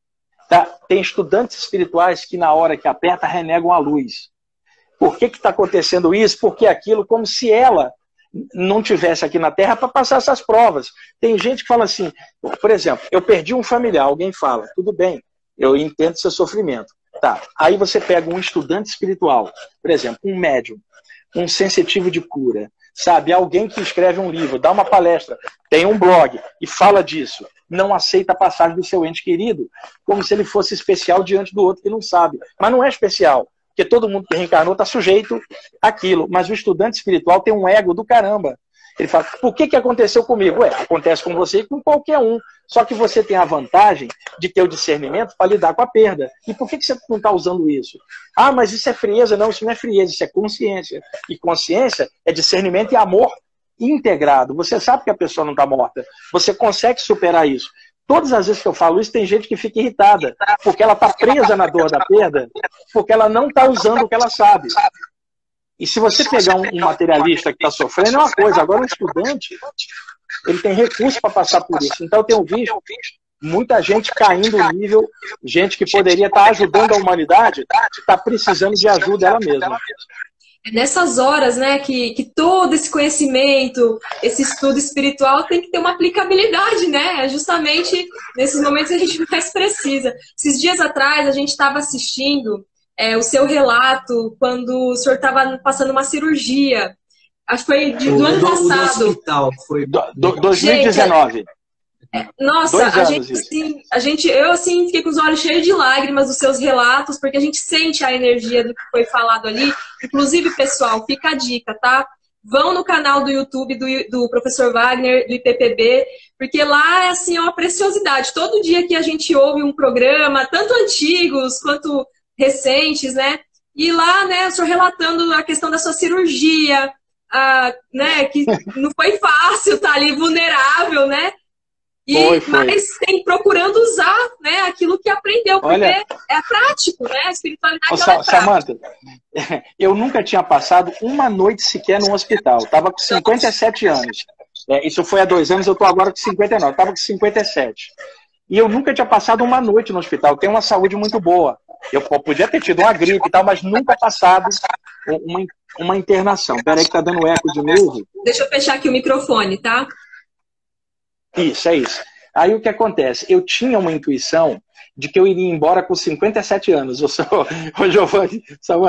Tá? Tem estudantes espirituais que na hora que aperta renegam a luz. Por que está acontecendo isso? Porque aquilo como se ela não tivesse aqui na Terra para passar essas provas. Tem gente que fala assim, por exemplo, eu perdi um familiar, alguém fala, tudo bem, eu entendo seu sofrimento. Tá. Aí você pega um estudante espiritual, por exemplo, um médium, um sensitivo de cura, sabe? Alguém que escreve um livro, dá uma palestra, tem um blog e fala disso, não aceita a passagem do seu ente querido, como se ele fosse especial diante do outro que não sabe. Mas não é especial, porque todo mundo que reencarnou está sujeito àquilo. Mas o estudante espiritual tem um ego do caramba. Ele fala, por que aconteceu comigo? Acontece com você e com qualquer um. Só que você tem a vantagem de ter o discernimento para lidar com a perda. E por que você não está usando isso? Mas isso é frieza. Não, isso não é frieza, isso é consciência. E consciência é discernimento e amor integrado. Você sabe que a pessoa não está morta. Você consegue superar isso. Todas as vezes que eu falo isso, tem gente que fica irritada, porque ela está presa na dor da perda, porque ela não está usando o que ela sabe. E se você pegar um materialista que está sofrendo, é uma coisa. Agora, um estudante, ele tem recurso para passar por isso. Então, eu tenho visto muita gente caindo no nível, gente que poderia estar ajudando a humanidade, está precisando de ajuda ela mesma. É nessas horas, né, que todo esse conhecimento, esse estudo espiritual tem que ter uma aplicabilidade, né? É justamente nesses momentos que a gente mais precisa. Esses dias atrás, a gente estava assistindo o seu relato quando o senhor estava passando uma cirurgia. Acho que foi do ano passado. Do hospital, foi 2019. Nossa, eu assim fiquei com os olhos cheios de lágrimas dos seus relatos, porque a gente sente a energia do que foi falado ali. Inclusive, pessoal, fica a dica, tá? Vão no canal do YouTube do professor Wagner, do IPPB, porque lá é assim, uma preciosidade. Todo dia que a gente ouve um programa, tanto antigos quanto recentes, né? E lá, né, o senhor relatando a questão da sua cirurgia, né, que não foi fácil, tá ali vulnerável, né? Mas tem procurando usar, né, aquilo que aprendeu, porque é prático, né? A espiritualidade é prática. Samantha, eu nunca tinha passado uma noite sequer num hospital. Estava com 57 anos. Isso foi há 2 anos, eu estou agora com 59. Estava com 57. E eu nunca tinha passado uma noite no hospital. Tenho uma saúde muito boa. Eu podia ter tido uma gripe e tal, mas nunca passado uma internação. Peraí que tá dando eco de novo. Deixa eu fechar aqui o microfone, tá? Isso, é isso. Aí o que acontece? Eu tinha uma intuição de que eu iria embora com 57 anos, o Giovanni,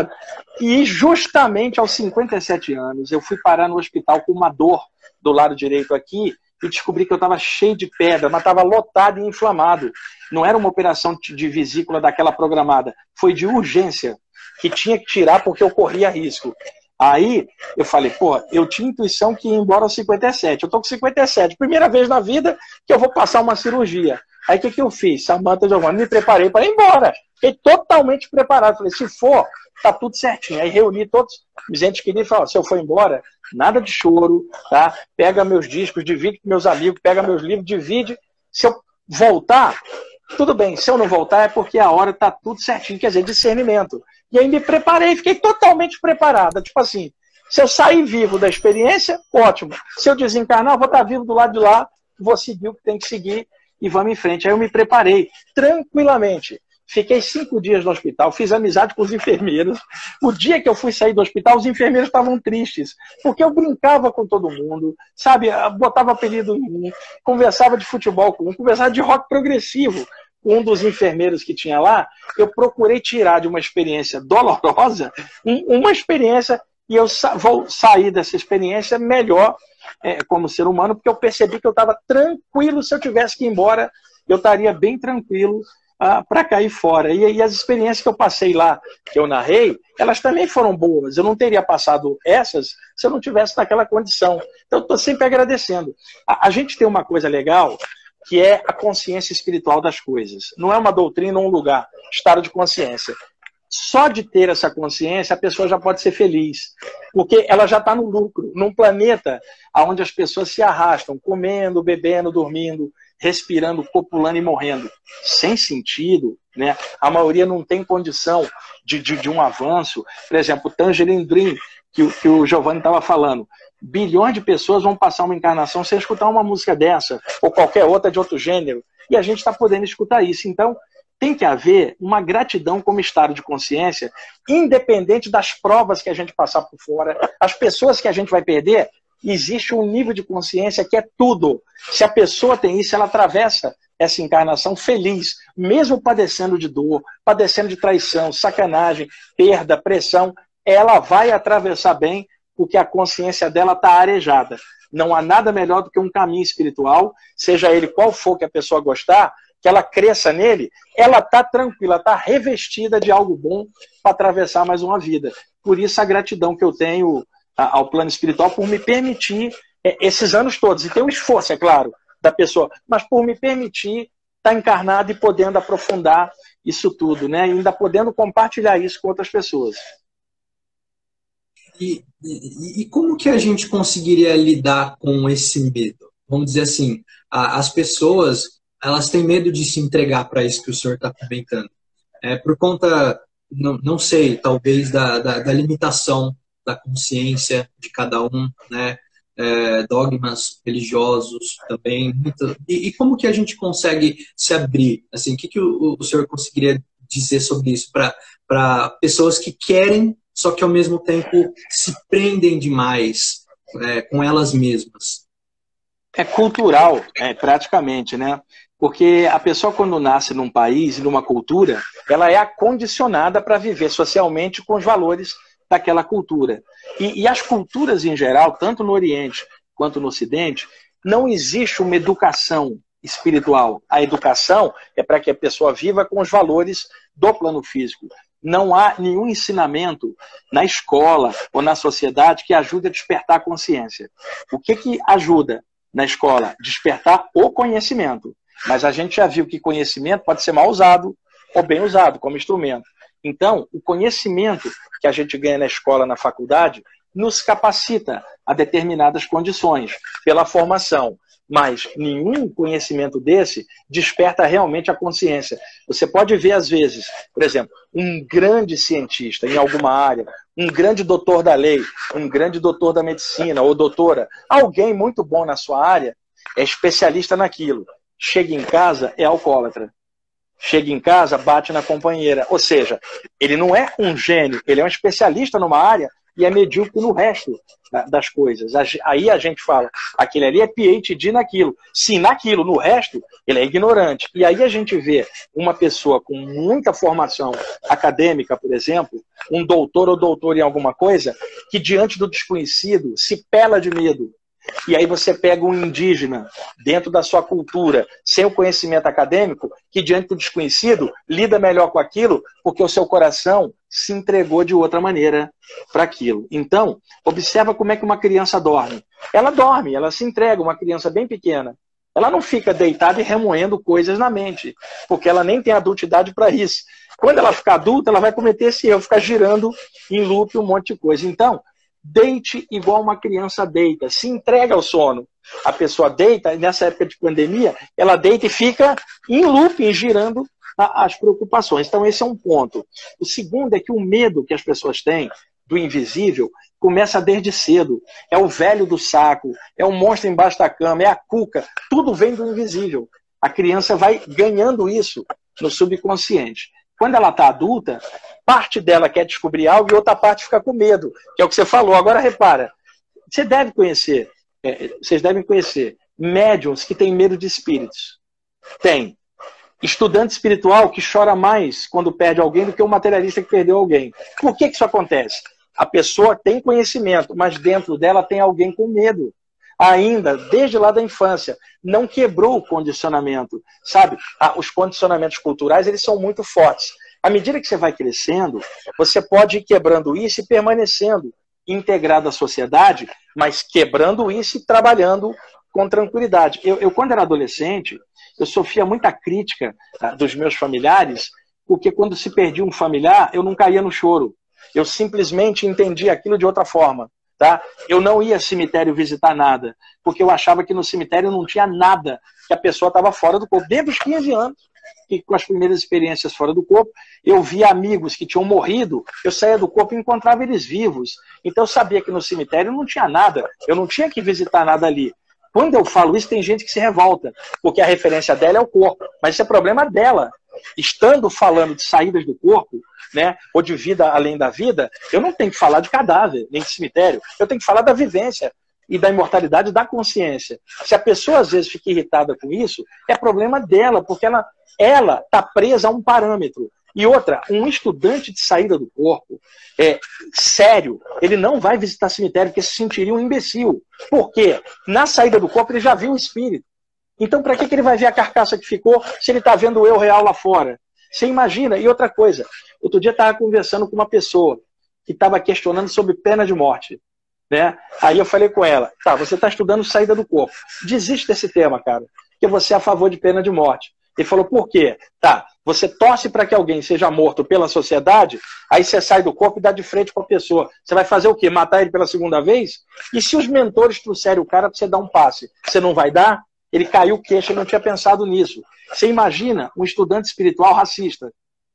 e justamente aos 57 anos eu fui parar no hospital com uma dor do lado direito aqui e descobri que eu estava cheio de pedra, mas estava lotado e inflamado. Não era uma operação de vesícula daquela programada, foi de urgência, que tinha que tirar porque eu corria risco. Aí eu falei, eu tinha intuição que ia embora aos 57. Eu tô com 57, primeira vez na vida que eu vou passar uma cirurgia. Aí o que eu fiz? Samantha, Giovanni, me preparei para ir embora. Fiquei totalmente preparado. Falei, se for, tá tudo certinho. Aí reuni todos os entes queridos e falei, se eu for embora, nada de choro, tá? Pega meus discos, divide com meus amigos, pega meus livros, divide. Se eu voltar, tudo bem. Se eu não voltar é porque a hora tá tudo certinho, quer dizer, discernimento. E aí me preparei, fiquei totalmente preparada. Tipo assim, se eu sair vivo da experiência, ótimo. Se eu desencarnar, eu vou estar vivo do lado de lá, vou seguir o que tem que seguir e vamos em frente. Aí eu me preparei tranquilamente. Fiquei 5 dias no hospital, fiz amizade com os enfermeiros. O dia que eu fui sair do hospital, os enfermeiros estavam tristes, porque eu brincava com todo mundo, sabe? Botava apelido em mim, conversava de futebol com um, conversava de rock progressivo. Um dos enfermeiros que tinha lá, eu procurei tirar de uma experiência dolorosa uma experiência, e eu vou sair dessa experiência melhor como ser humano, porque eu percebi que eu estava tranquilo. Se eu tivesse que ir embora, eu estaria bem tranquilo para cair fora. E as experiências que eu passei lá, que eu narrei, elas também foram boas. Eu não teria passado essas se eu não tivesse naquela condição. Então, eu estou sempre agradecendo. A gente tem uma coisa legal, que é a consciência espiritual das coisas. Não é uma doutrina ou um lugar, estado de consciência. Só de ter essa consciência, a pessoa já pode ser feliz, porque ela já está no lucro, num planeta onde as pessoas se arrastam, comendo, bebendo, dormindo, respirando, copulando e morrendo, sem sentido, né? A maioria não tem condição de um avanço. Por exemplo, o Tangerine Dream, que o Giovanni estava falando, bilhões de pessoas vão passar uma encarnação sem escutar uma música dessa, ou qualquer outra de outro gênero, e a gente está podendo escutar isso. Então, tem que haver uma gratidão como estado de consciência, independente das provas que a gente passar por fora, as pessoas que a gente vai perder, existe um nível de consciência que é tudo. Se a pessoa tem isso, ela atravessa essa encarnação feliz, mesmo padecendo de dor, padecendo de traição, sacanagem, perda, pressão, ela vai atravessar bem, porque a consciência dela está arejada. Não há nada melhor do que um caminho espiritual, seja ele qual for que a pessoa gostar, que ela cresça nele, ela está tranquila, está revestida de algo bom para atravessar mais uma vida. Por isso a gratidão que eu tenho ao plano espiritual por me permitir esses anos todos. E tem um esforço, é claro, da pessoa, mas por me permitir estar encarnado e podendo aprofundar isso tudo, né? E ainda podendo compartilhar isso com outras pessoas. E como que a gente conseguiria lidar com esse medo? Vamos dizer assim, as pessoas, elas têm medo de se entregar para isso que o senhor está comentando. Por conta, não sei, talvez da limitação da consciência de cada um, né? Dogmas religiosos também. E como que a gente consegue se abrir? Assim, o que o senhor conseguiria dizer sobre isso para pessoas que querem, só que ao mesmo tempo se prendem demais com elas mesmas? É cultural, praticamente, né? Porque a pessoa, quando nasce num país, numa cultura, ela é acondicionada para viver socialmente com os valores daquela cultura. E as culturas em geral, tanto no Oriente quanto no Ocidente, não existe uma educação espiritual. A educação é para que a pessoa viva com os valores do plano físico. Não há nenhum ensinamento na escola ou na sociedade que ajude a despertar a consciência. O que ajuda na escola? Despertar o conhecimento. Mas a gente já viu que conhecimento pode ser mal usado ou bem usado como instrumento. Então, o conhecimento que a gente ganha na escola, na faculdade, nos capacita a determinadas condições pela formação. Mas nenhum conhecimento desse desperta realmente a consciência. Você pode ver, às vezes, por exemplo, um grande cientista em alguma área, um grande doutor da lei, um grande doutor da medicina ou doutora, alguém muito bom na sua área, é especialista naquilo. Chega em casa, é alcoólatra. Chega em casa, bate na companheira. Ou seja, ele não é um gênio, ele é um especialista numa área e é medíocre no resto das coisas. Aí a gente fala, aquele ali é PhD naquilo. Sim, naquilo, no resto, ele é ignorante. E aí a gente vê uma pessoa com muita formação acadêmica, por exemplo, um doutor ou doutor em alguma coisa, que diante do desconhecido se pela de medo. E aí você pega um indígena dentro da sua cultura, sem o conhecimento acadêmico, que diante do desconhecido lida melhor com aquilo, porque o seu coração se entregou de outra maneira para aquilo. Então, observa como é que uma criança dorme. Ela dorme, ela se entrega, uma criança bem pequena. Ela não fica deitada e remoendo coisas na mente, porque ela nem tem adultidade para isso. Quando ela ficar adulta, ela vai cometer esse erro, ficar girando em loop um monte de coisa. Então, deite igual uma criança deita, se entrega ao sono. A pessoa deita, nessa época de pandemia, ela deita e fica em looping, girando as preocupações. Então esse é um ponto. O segundo é que o medo que as pessoas têm do invisível começa desde cedo. É o velho do saco, é o monstro embaixo da cama, é a cuca, tudo vem do invisível. A criança vai ganhando isso no subconsciente. Quando ela está adulta, parte dela quer descobrir algo e outra parte fica com medo, que é o que você falou. Agora repara, vocês devem conhecer médiums que têm medo de espíritos. Tem. Estudante espiritual que chora mais quando perde alguém do que o materialista que perdeu alguém. Por que isso acontece? A pessoa tem conhecimento, mas dentro dela tem alguém com medo. Ainda, desde lá da infância, não quebrou o condicionamento. Sabe, os condicionamentos culturais, eles são muito fortes. À medida que você vai crescendo, você pode ir quebrando isso e permanecendo integrado à sociedade, mas quebrando isso e trabalhando com tranquilidade. Eu quando era adolescente, eu sofria muita crítica dos meus familiares, porque quando se perdia um familiar, eu não caía no choro. Eu simplesmente entendia aquilo de outra forma. Tá? Eu não ia ao cemitério visitar nada, porque eu achava que no cemitério não tinha nada, que a pessoa estava fora do corpo. Desde os 15 anos, que com as primeiras experiências fora do corpo, eu via amigos que tinham morrido, eu saía do corpo e encontrava eles vivos. Então eu sabia que no cemitério não tinha nada, eu não tinha que visitar nada ali. Quando eu falo isso, tem gente que se revolta, porque a referência dela é o corpo, mas isso é problema dela. Estando falando de saídas do corpo, né, ou de vida além da vida, eu não tenho que falar de cadáver, nem de cemitério, eu tenho que falar da vivência e da imortalidade da consciência. Se a pessoa às vezes fica irritada com isso, é problema dela, porque ela está presa a um parâmetro. E outra, um estudante de saída do corpo, sério, ele não vai visitar cemitério porque se sentiria um imbecil. Por quê? Na saída do corpo ele já viu o espírito. Então para que ele vai ver a carcaça que ficou se ele está vendo o eu real lá fora? Você imagina? E outra coisa, outro dia eu estava conversando com uma pessoa que estava questionando sobre pena de morte. Né? Aí eu falei com ela, tá, você está estudando saída do corpo. Desiste desse tema, cara, porque você é a favor de pena de morte. Ele falou, por quê? Tá, você torce para que alguém seja morto pela sociedade, aí você sai do corpo e dá de frente com a pessoa. Você vai fazer o quê? Matar ele pela segunda vez? E se os mentores trouxerem o cara para você dar um passe, você não vai dar? Ele caiu o queixo, ele não tinha pensado nisso. Você imagina um estudante espiritual racista.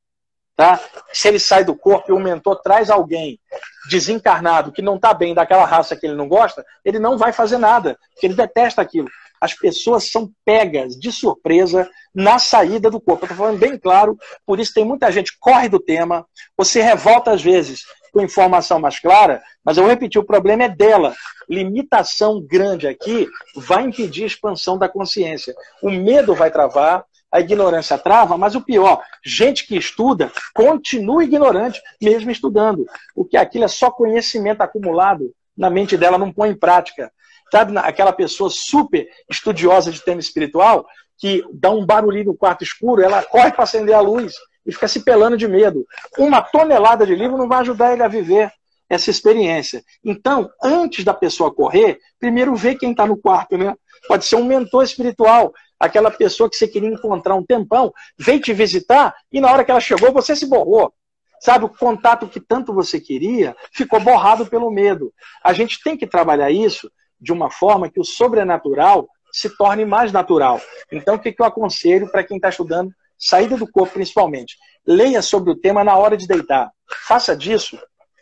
Tá? Se ele sai do corpo e o mentor traz alguém desencarnado que não está bem daquela raça que ele não gosta, ele não vai fazer nada, porque ele detesta aquilo. As pessoas são pegas de surpresa na saída do corpo. Eu estou falando bem claro, por isso tem muita gente que corre do tema, ou se revolta às vezes com informação mais clara, mas eu vou repetir, o problema é dela. Limitação grande aqui vai impedir a expansão da consciência. O medo vai travar, a ignorância trava, mas o pior, gente que estuda continua ignorante, mesmo estudando. Porque aquilo é só conhecimento acumulado na mente dela, não põe em prática. Sabe, aquela pessoa super estudiosa de tema espiritual, que dá um barulhinho no quarto escuro, ela corre para acender a luz e fica se pelando de medo. 1 tonelada de livro não vai ajudar ele a viver essa experiência. Então, antes da pessoa correr, primeiro vê quem está no quarto, né? Pode ser um mentor espiritual, aquela pessoa que você queria encontrar um tempão, veio te visitar e na hora que ela chegou, você se borrou. Sabe, o contato que tanto você queria ficou borrado pelo medo. A gente tem que trabalhar isso de uma forma que o sobrenatural se torne mais natural. Então, o que eu aconselho para quem está estudando saída do corpo, principalmente? Leia sobre o tema na hora de deitar. Faça disso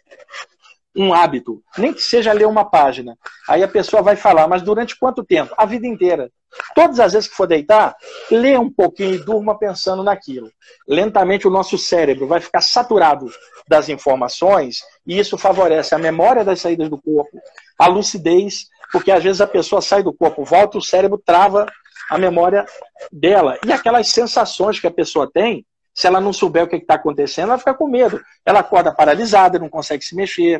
um hábito. Nem que seja ler uma página. Aí a pessoa vai falar, mas durante quanto tempo? A vida inteira. Todas as vezes que for deitar, lê um pouquinho e durma pensando naquilo. Lentamente o nosso cérebro vai ficar saturado das informações e isso favorece a memória das saídas do corpo, a lucidez, porque às vezes a pessoa sai do corpo, volta, o cérebro trava a memória dela. E aquelas sensações que a pessoa tem, se ela não souber o que está acontecendo, ela fica com medo. Ela acorda paralisada, não consegue se mexer,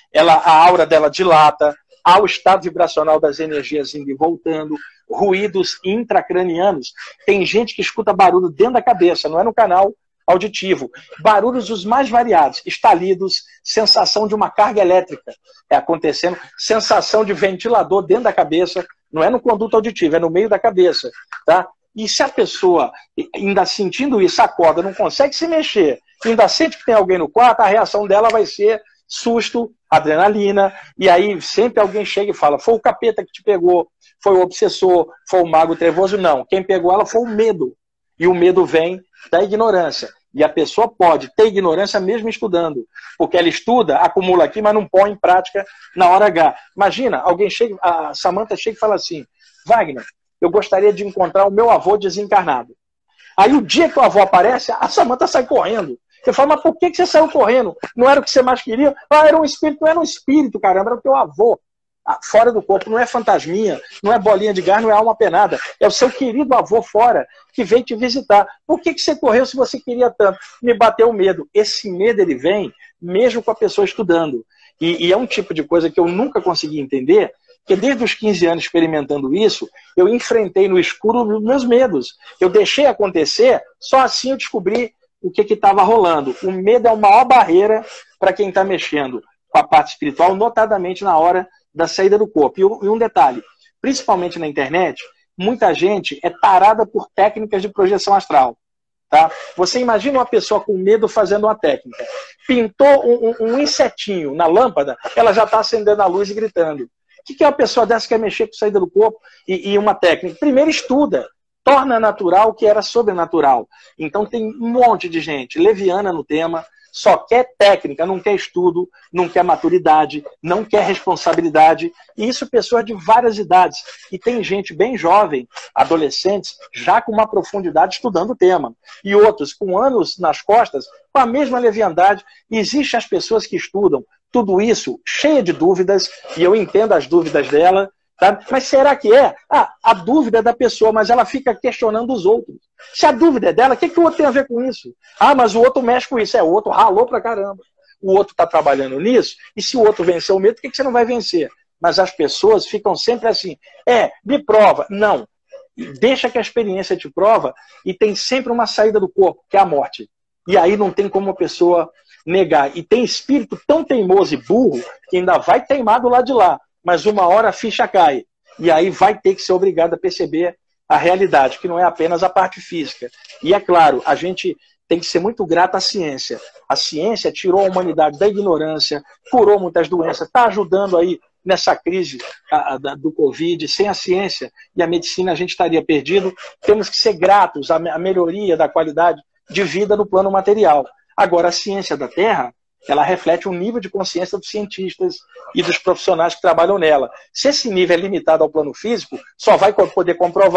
a aura dela dilata, há o estado vibracional das energias indo e voltando, ruídos intracranianos. Tem gente que escuta barulho dentro da cabeça, não é no canal auditivo. Barulhos os mais variados, estalidos, sensação de uma carga elétrica acontecendo, sensação de ventilador dentro da cabeça, não é no conduto auditivo, é no meio da cabeça, tá? E se a pessoa, ainda sentindo isso, acorda, não consegue se mexer, ainda sente que tem alguém no quarto, a reação dela vai ser susto, adrenalina, e aí sempre alguém chega e fala, foi o capeta que te pegou, foi o obsessor, foi o mago trevoso. Não, quem pegou ela foi o medo. E o medo vem da ignorância. E a pessoa pode ter ignorância mesmo estudando, porque ela estuda, acumula aqui, mas não põe em prática na hora H. Imagina, alguém chega, a Samantha chega e fala assim, Wagner, eu gostaria de encontrar o meu avô desencarnado. Aí o dia que o avô aparece, a Samantha sai correndo. Você fala, mas por que você saiu correndo? Não era o que você mais queria? Ah, era um espírito. Não era um espírito, caramba, era o teu avô. Fora do corpo, não é fantasminha, não é bolinha de gás, não é alma penada. É o seu querido avô fora que veio te visitar. Por que você correu se você queria tanto? Me bateu o medo. Esse medo, ele vem mesmo com a pessoa estudando. E é um tipo de coisa que eu nunca consegui entender, que desde os 15 anos experimentando isso, eu enfrentei no escuro os meus medos. Eu deixei acontecer, só assim eu descobri o que estava rolando. O medo é a maior barreira para quem está mexendo com a parte espiritual, notadamente na hora da saída do corpo. E um detalhe, principalmente na internet, muita gente é tarada por técnicas de projeção astral. Tá? Você imagina uma pessoa com medo fazendo uma técnica. Pintou um insetinho na lâmpada, ela já está acendendo a luz e gritando. O que uma pessoa dessa quer mexer com a saída do corpo e uma técnica? Primeiro estuda. Torna natural o que era sobrenatural. Então tem um monte de gente leviana no tema, só quer técnica, não quer estudo, não quer maturidade, não quer responsabilidade. E isso pessoas de várias idades. E tem gente bem jovem, adolescentes, já com uma profundidade estudando o tema. E outros com anos nas costas, com a mesma leviandade. E existem as pessoas que estudam tudo isso cheia de dúvidas, e eu entendo as dúvidas dela, tá? Mas será que é? A dúvida é da pessoa, mas ela fica questionando os outros. Se a dúvida é dela, o que o outro tem a ver com isso? Mas o outro mexe com isso. O outro ralou pra caramba. O outro está trabalhando nisso, e se o outro vencer o medo, por que você não vai vencer? Mas as pessoas ficam sempre assim, me prova. Não. Deixa que a experiência te prova, e tem sempre uma saída do corpo, que é a morte. E aí não tem como a pessoa negar. E tem espírito tão teimoso e burro, que ainda vai teimar do lado de lá. Mas uma hora a ficha cai. E aí vai ter que ser obrigado a perceber a realidade, que não é apenas a parte física. E é claro, a gente tem que ser muito grato à ciência. A ciência tirou a humanidade da ignorância, curou muitas doenças, está ajudando aí nessa crise do Covid. Sem a ciência e a medicina a gente estaria perdido. Temos que ser gratos à melhoria da qualidade de vida no plano material. Agora, a ciência da Terra, ela reflete um nível de consciência dos cientistas e dos profissionais que trabalham nela. Se esse nível é limitado ao plano físico, só vai poder comprovar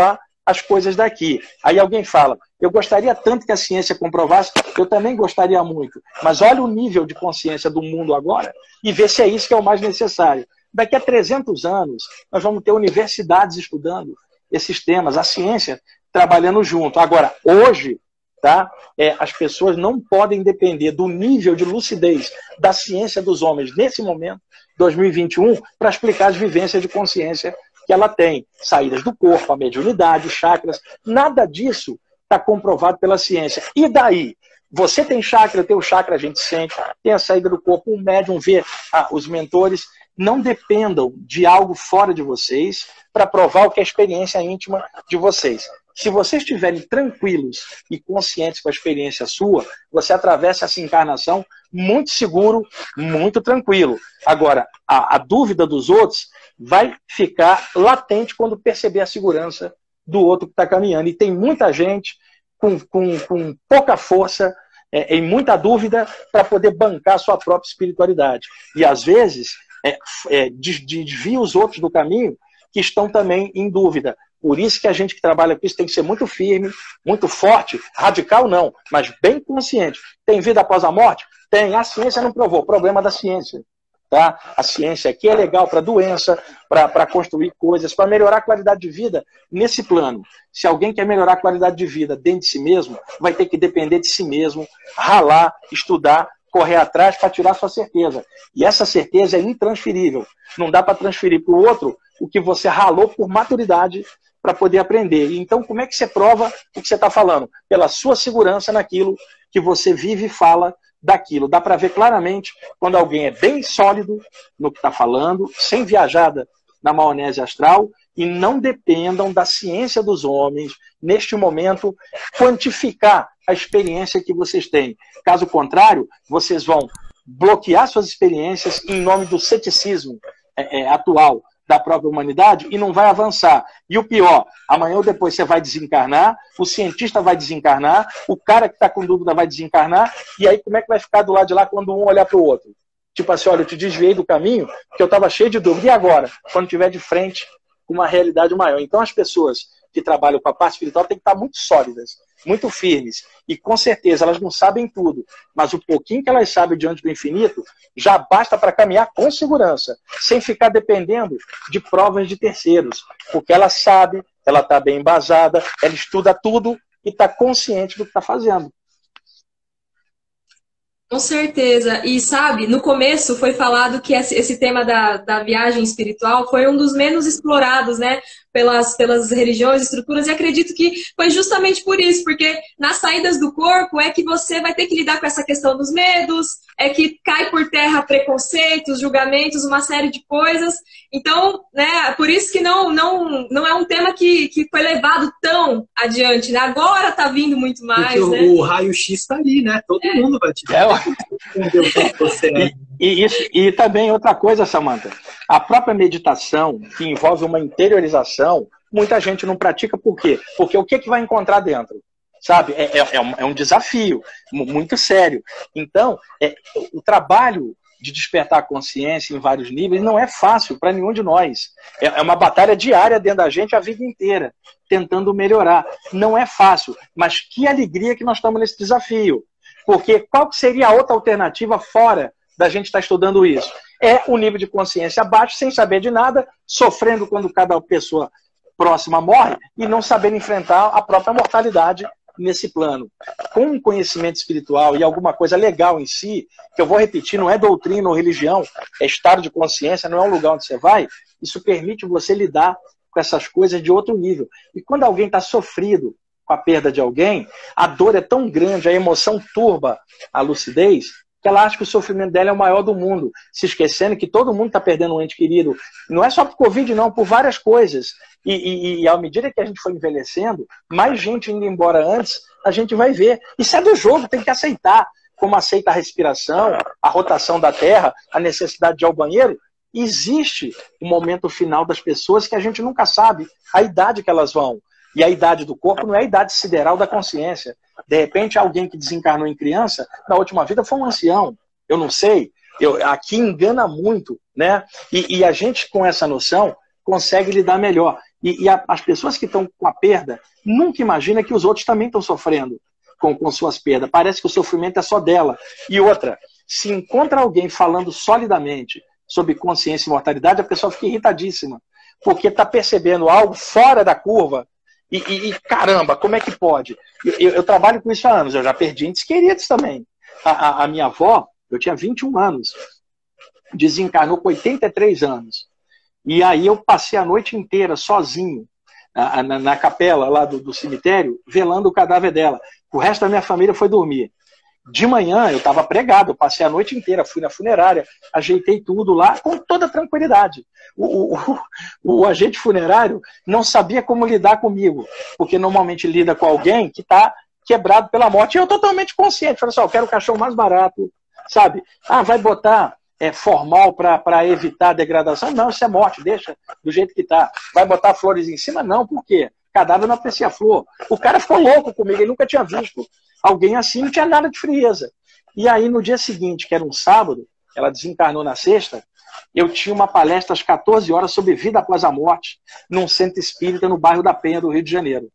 as coisas daqui. Aí alguém fala, eu gostaria tanto que a ciência comprovasse, eu também gostaria muito, mas olha o nível de consciência do mundo agora e vê se é isso que é o mais necessário. Daqui a 300 anos, nós vamos ter universidades estudando esses temas, a ciência trabalhando junto. Agora, hoje, tá, as pessoas não podem depender do nível de lucidez da ciência dos homens nesse momento, 2021, para explicar as vivências de consciência que ela tem. Saídas do corpo, a mediunidade, os chakras, nada disso está comprovado pela ciência. E daí? Você tem chakra, eu tenho chakra, a gente sente, tem a saída do corpo, um médium vê os mentores. Não dependam de algo fora de vocês para provar o que é a experiência íntima de vocês. Se vocês estiverem tranquilos e conscientes com a experiência sua, você atravessa essa encarnação muito seguro, muito tranquilo. Agora, a dúvida dos outros vai ficar latente quando perceber a segurança do outro que está caminhando. E tem muita gente com pouca força, em muita dúvida, para poder bancar a sua própria espiritualidade. E às vezes desvia os outros do caminho que estão também em dúvida. Por isso que a gente que trabalha com isso tem que ser muito firme, muito forte, radical não, mas bem consciente. Tem vida após a morte? Tem. A ciência não provou. Problema da ciência. Tá? A ciência aqui é legal para doença, para construir coisas, para melhorar a qualidade de vida nesse plano. Se alguém quer melhorar a qualidade de vida dentro de si mesmo, vai ter que depender de si mesmo, ralar, estudar, correr atrás para tirar sua certeza. E essa certeza é intransferível. Não dá para transferir para o outro o que você ralou por maturidade para poder aprender. Então, como é que você prova o que você está falando? Pela sua segurança naquilo que você vive e fala daquilo. Dá para ver claramente quando alguém é bem sólido no que está falando, sem viajada na maionese astral, e não dependam da ciência dos homens, neste momento, quantificar a experiência que vocês têm. Caso contrário, vocês vão bloquear suas experiências em nome do ceticismo atual da própria humanidade e não vai avançar. E o pior, amanhã ou depois você vai desencarnar, o cientista vai desencarnar, o cara que está com dúvida vai desencarnar, e aí como é que vai ficar do lado de lá quando um olhar para o outro? Tipo assim, olha, eu te desviei do caminho porque eu estava cheio de dúvida. E agora? Quando estiver de frente com uma realidade maior. Então as pessoas que trabalham com a parte espiritual têm que estar muito sólidas, muito firmes. E com certeza elas não sabem tudo, mas o pouquinho que elas sabem diante do infinito já basta para caminhar com segurança, sem ficar dependendo de provas de terceiros. Porque ela sabe, ela está bem embasada, ela estuda tudo e está consciente do que está fazendo. Com certeza. E sabe, no começo foi falado que esse tema da viagem espiritual foi um dos menos explorados, né? Pelas religiões, estruturas, e acredito que foi justamente por isso, porque nas saídas do corpo é que você vai ter que lidar com essa questão dos medos, é que cai por terra preconceitos, julgamentos, uma série de coisas. Então, né, por isso que não é um tema que foi levado tão adiante, né? Agora tá vindo muito mais, porque né? O raio-x tá ali, né? Todo mundo vai te E também outra coisa, Samantha, a própria meditação, que envolve uma interiorização, muita gente não pratica. Por quê? Porque o que vai encontrar dentro? Sabe? É um desafio muito sério. Então, o trabalho de despertar a consciência em vários níveis não é fácil para nenhum de nós. É uma batalha diária dentro da gente a vida inteira, tentando melhorar. Não é fácil, mas que alegria que nós estamos nesse desafio. Porque qual seria a outra alternativa fora da gente estar estudando isso? É o nível de consciência abaixo, sem saber de nada, sofrendo quando cada pessoa próxima morre e não sabendo enfrentar a própria mortalidade nesse plano. Com um conhecimento espiritual e alguma coisa legal em si, que eu vou repetir, não é doutrina ou religião, é estado de consciência, não é um lugar onde você vai, isso permite você lidar com essas coisas de outro nível. E quando alguém está sofrido com a perda de alguém, a dor é tão grande, a emoção turba a lucidez, que ela acha que o sofrimento dela é o maior do mundo, se esquecendo que todo mundo está perdendo um ente querido. Não é só por Covid, não, por várias coisas. E à medida que a gente for envelhecendo, mais gente indo embora antes, a gente vai ver. Isso é do jogo, tem que aceitar. Como aceita a respiração, a rotação da Terra, a necessidade de ir ao banheiro, existe o momento final das pessoas que a gente nunca sabe a idade que elas vão. E a idade do corpo não é a idade sideral da consciência. De repente, alguém que desencarnou em criança, na última vida foi um ancião. Eu não sei. Aqui engana muito, né? E a gente, com essa noção, consegue lidar melhor. As pessoas que estão com a perda nunca imaginam que os outros também estão sofrendo com suas perdas. Parece que o sofrimento é só dela. E outra, se encontra alguém falando solidamente sobre consciência e mortalidade, a pessoa fica irritadíssima, porque está percebendo algo fora da curva. E caramba, como é que pode? Eu trabalho com isso há anos, eu já perdi entes queridos também. A minha avó, eu tinha 21 anos, desencarnou com 83 anos. E aí eu passei a noite inteira sozinho na capela lá do cemitério, velando o cadáver dela. O resto da minha família foi dormir. De manhã eu estava pregado, eu passei a noite inteira, fui na funerária, ajeitei tudo lá com toda tranquilidade. O agente funerário não sabia como lidar comigo, porque normalmente lida com alguém que está quebrado pela morte. E eu totalmente consciente, falei assim, eu quero o caixão mais barato, sabe? Vai botar formal para evitar a degradação? Não, isso é morte, deixa do jeito que está. Vai botar flores em cima? Não, por quê? Cadáver não aprecia flor. O cara ficou louco comigo, ele nunca tinha visto alguém assim, não tinha nada de frieza. E aí, no dia seguinte, que era um sábado, ela desencarnou na sexta, eu tinha uma palestra às 14 horas sobre vida após a morte, num centro espírita no bairro da Penha, do Rio de Janeiro.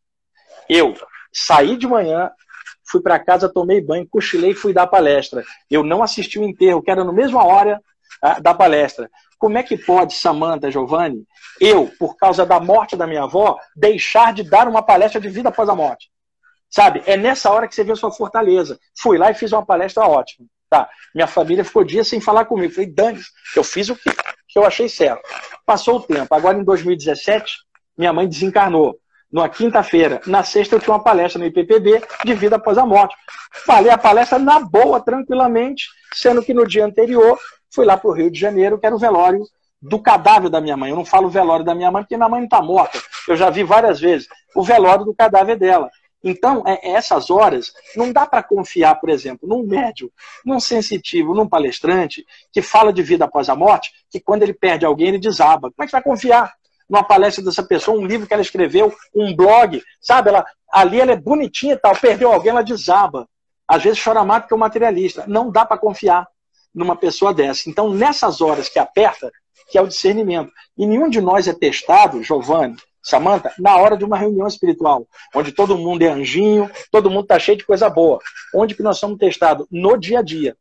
Eu saí de manhã, fui para casa, tomei banho, cochilei e fui dar palestra. Eu não assisti o enterro, que era na mesma hora da palestra. Como é que pode, Samantha, Giovanni, eu, por causa da morte da minha avó, deixar de dar uma palestra de vida após a morte? Sabe? É nessa hora que você vê a sua fortaleza. Fui lá e fiz uma palestra ótima. Tá. Minha família ficou dias sem falar comigo. Falei, Dani, eu fiz o que eu achei certo. Passou o tempo. Agora, em 2017, minha mãe desencarnou. Numa quinta-feira. Na sexta, eu tinha uma palestra no IPPB de vida após a morte. Falei a palestra na boa, tranquilamente, sendo que no dia anterior, fui lá para o Rio de Janeiro, que era o velório do cadáver da minha mãe. Eu não falo velório da minha mãe, porque minha mãe não está morta. Eu já vi várias vezes o velório do cadáver dela. Então, essas horas, não dá para confiar, por exemplo, num médium, num sensitivo, num palestrante, que fala de vida após a morte, que quando ele perde alguém, ele desaba. Como é que vai confiar numa palestra dessa pessoa, um livro que ela escreveu, um blog, sabe? Ali ela é bonitinha e tal, perdeu alguém, ela desaba. Às vezes chora mais do que o materialista. Não dá para confiar numa pessoa dessa. Então, nessas horas que aperta, que é o discernimento. E nenhum de nós é testado, Giovanni, Samantha, na hora de uma reunião espiritual, onde todo mundo é anjinho, todo mundo está cheio de coisa boa. Onde que nós somos testados? No dia a dia.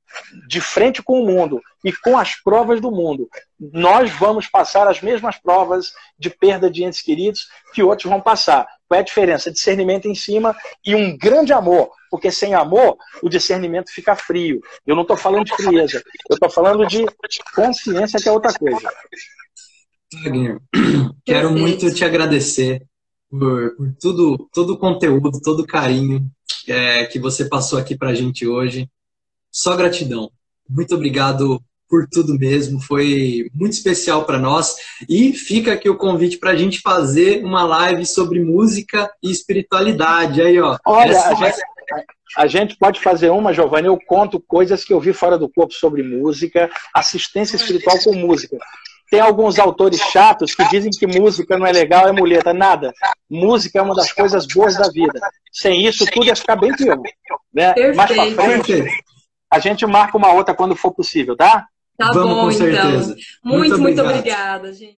De frente com o mundo e com as provas do mundo. Nós vamos passar as mesmas provas de perda de entes queridos que outros vão passar. Qual é a diferença? Discernimento em cima e um grande amor. Porque sem amor, o discernimento fica frio. Eu não estou falando de frieza. Eu estou falando de consciência, que é outra coisa. Wagner, quero muito te agradecer por todo o conteúdo, todo o carinho que você passou aqui pra gente hoje. Só gratidão. Muito obrigado por tudo mesmo. Foi muito especial para nós. E fica aqui o convite para a gente fazer uma live sobre música e espiritualidade. Aí, ó. Olha, a gente pode fazer uma, Giovanni. Eu conto coisas que eu vi fora do corpo sobre música, assistência espiritual com música. Tem alguns autores chatos que dizem que música não é legal, é muleta. Nada. Música é uma das coisas boas da vida. Sem isso, tudo ia ficar bem pior. Né? Mais pra frente, a gente marca uma outra quando for possível, tá? Tá bom, então. Muito obrigada, gente.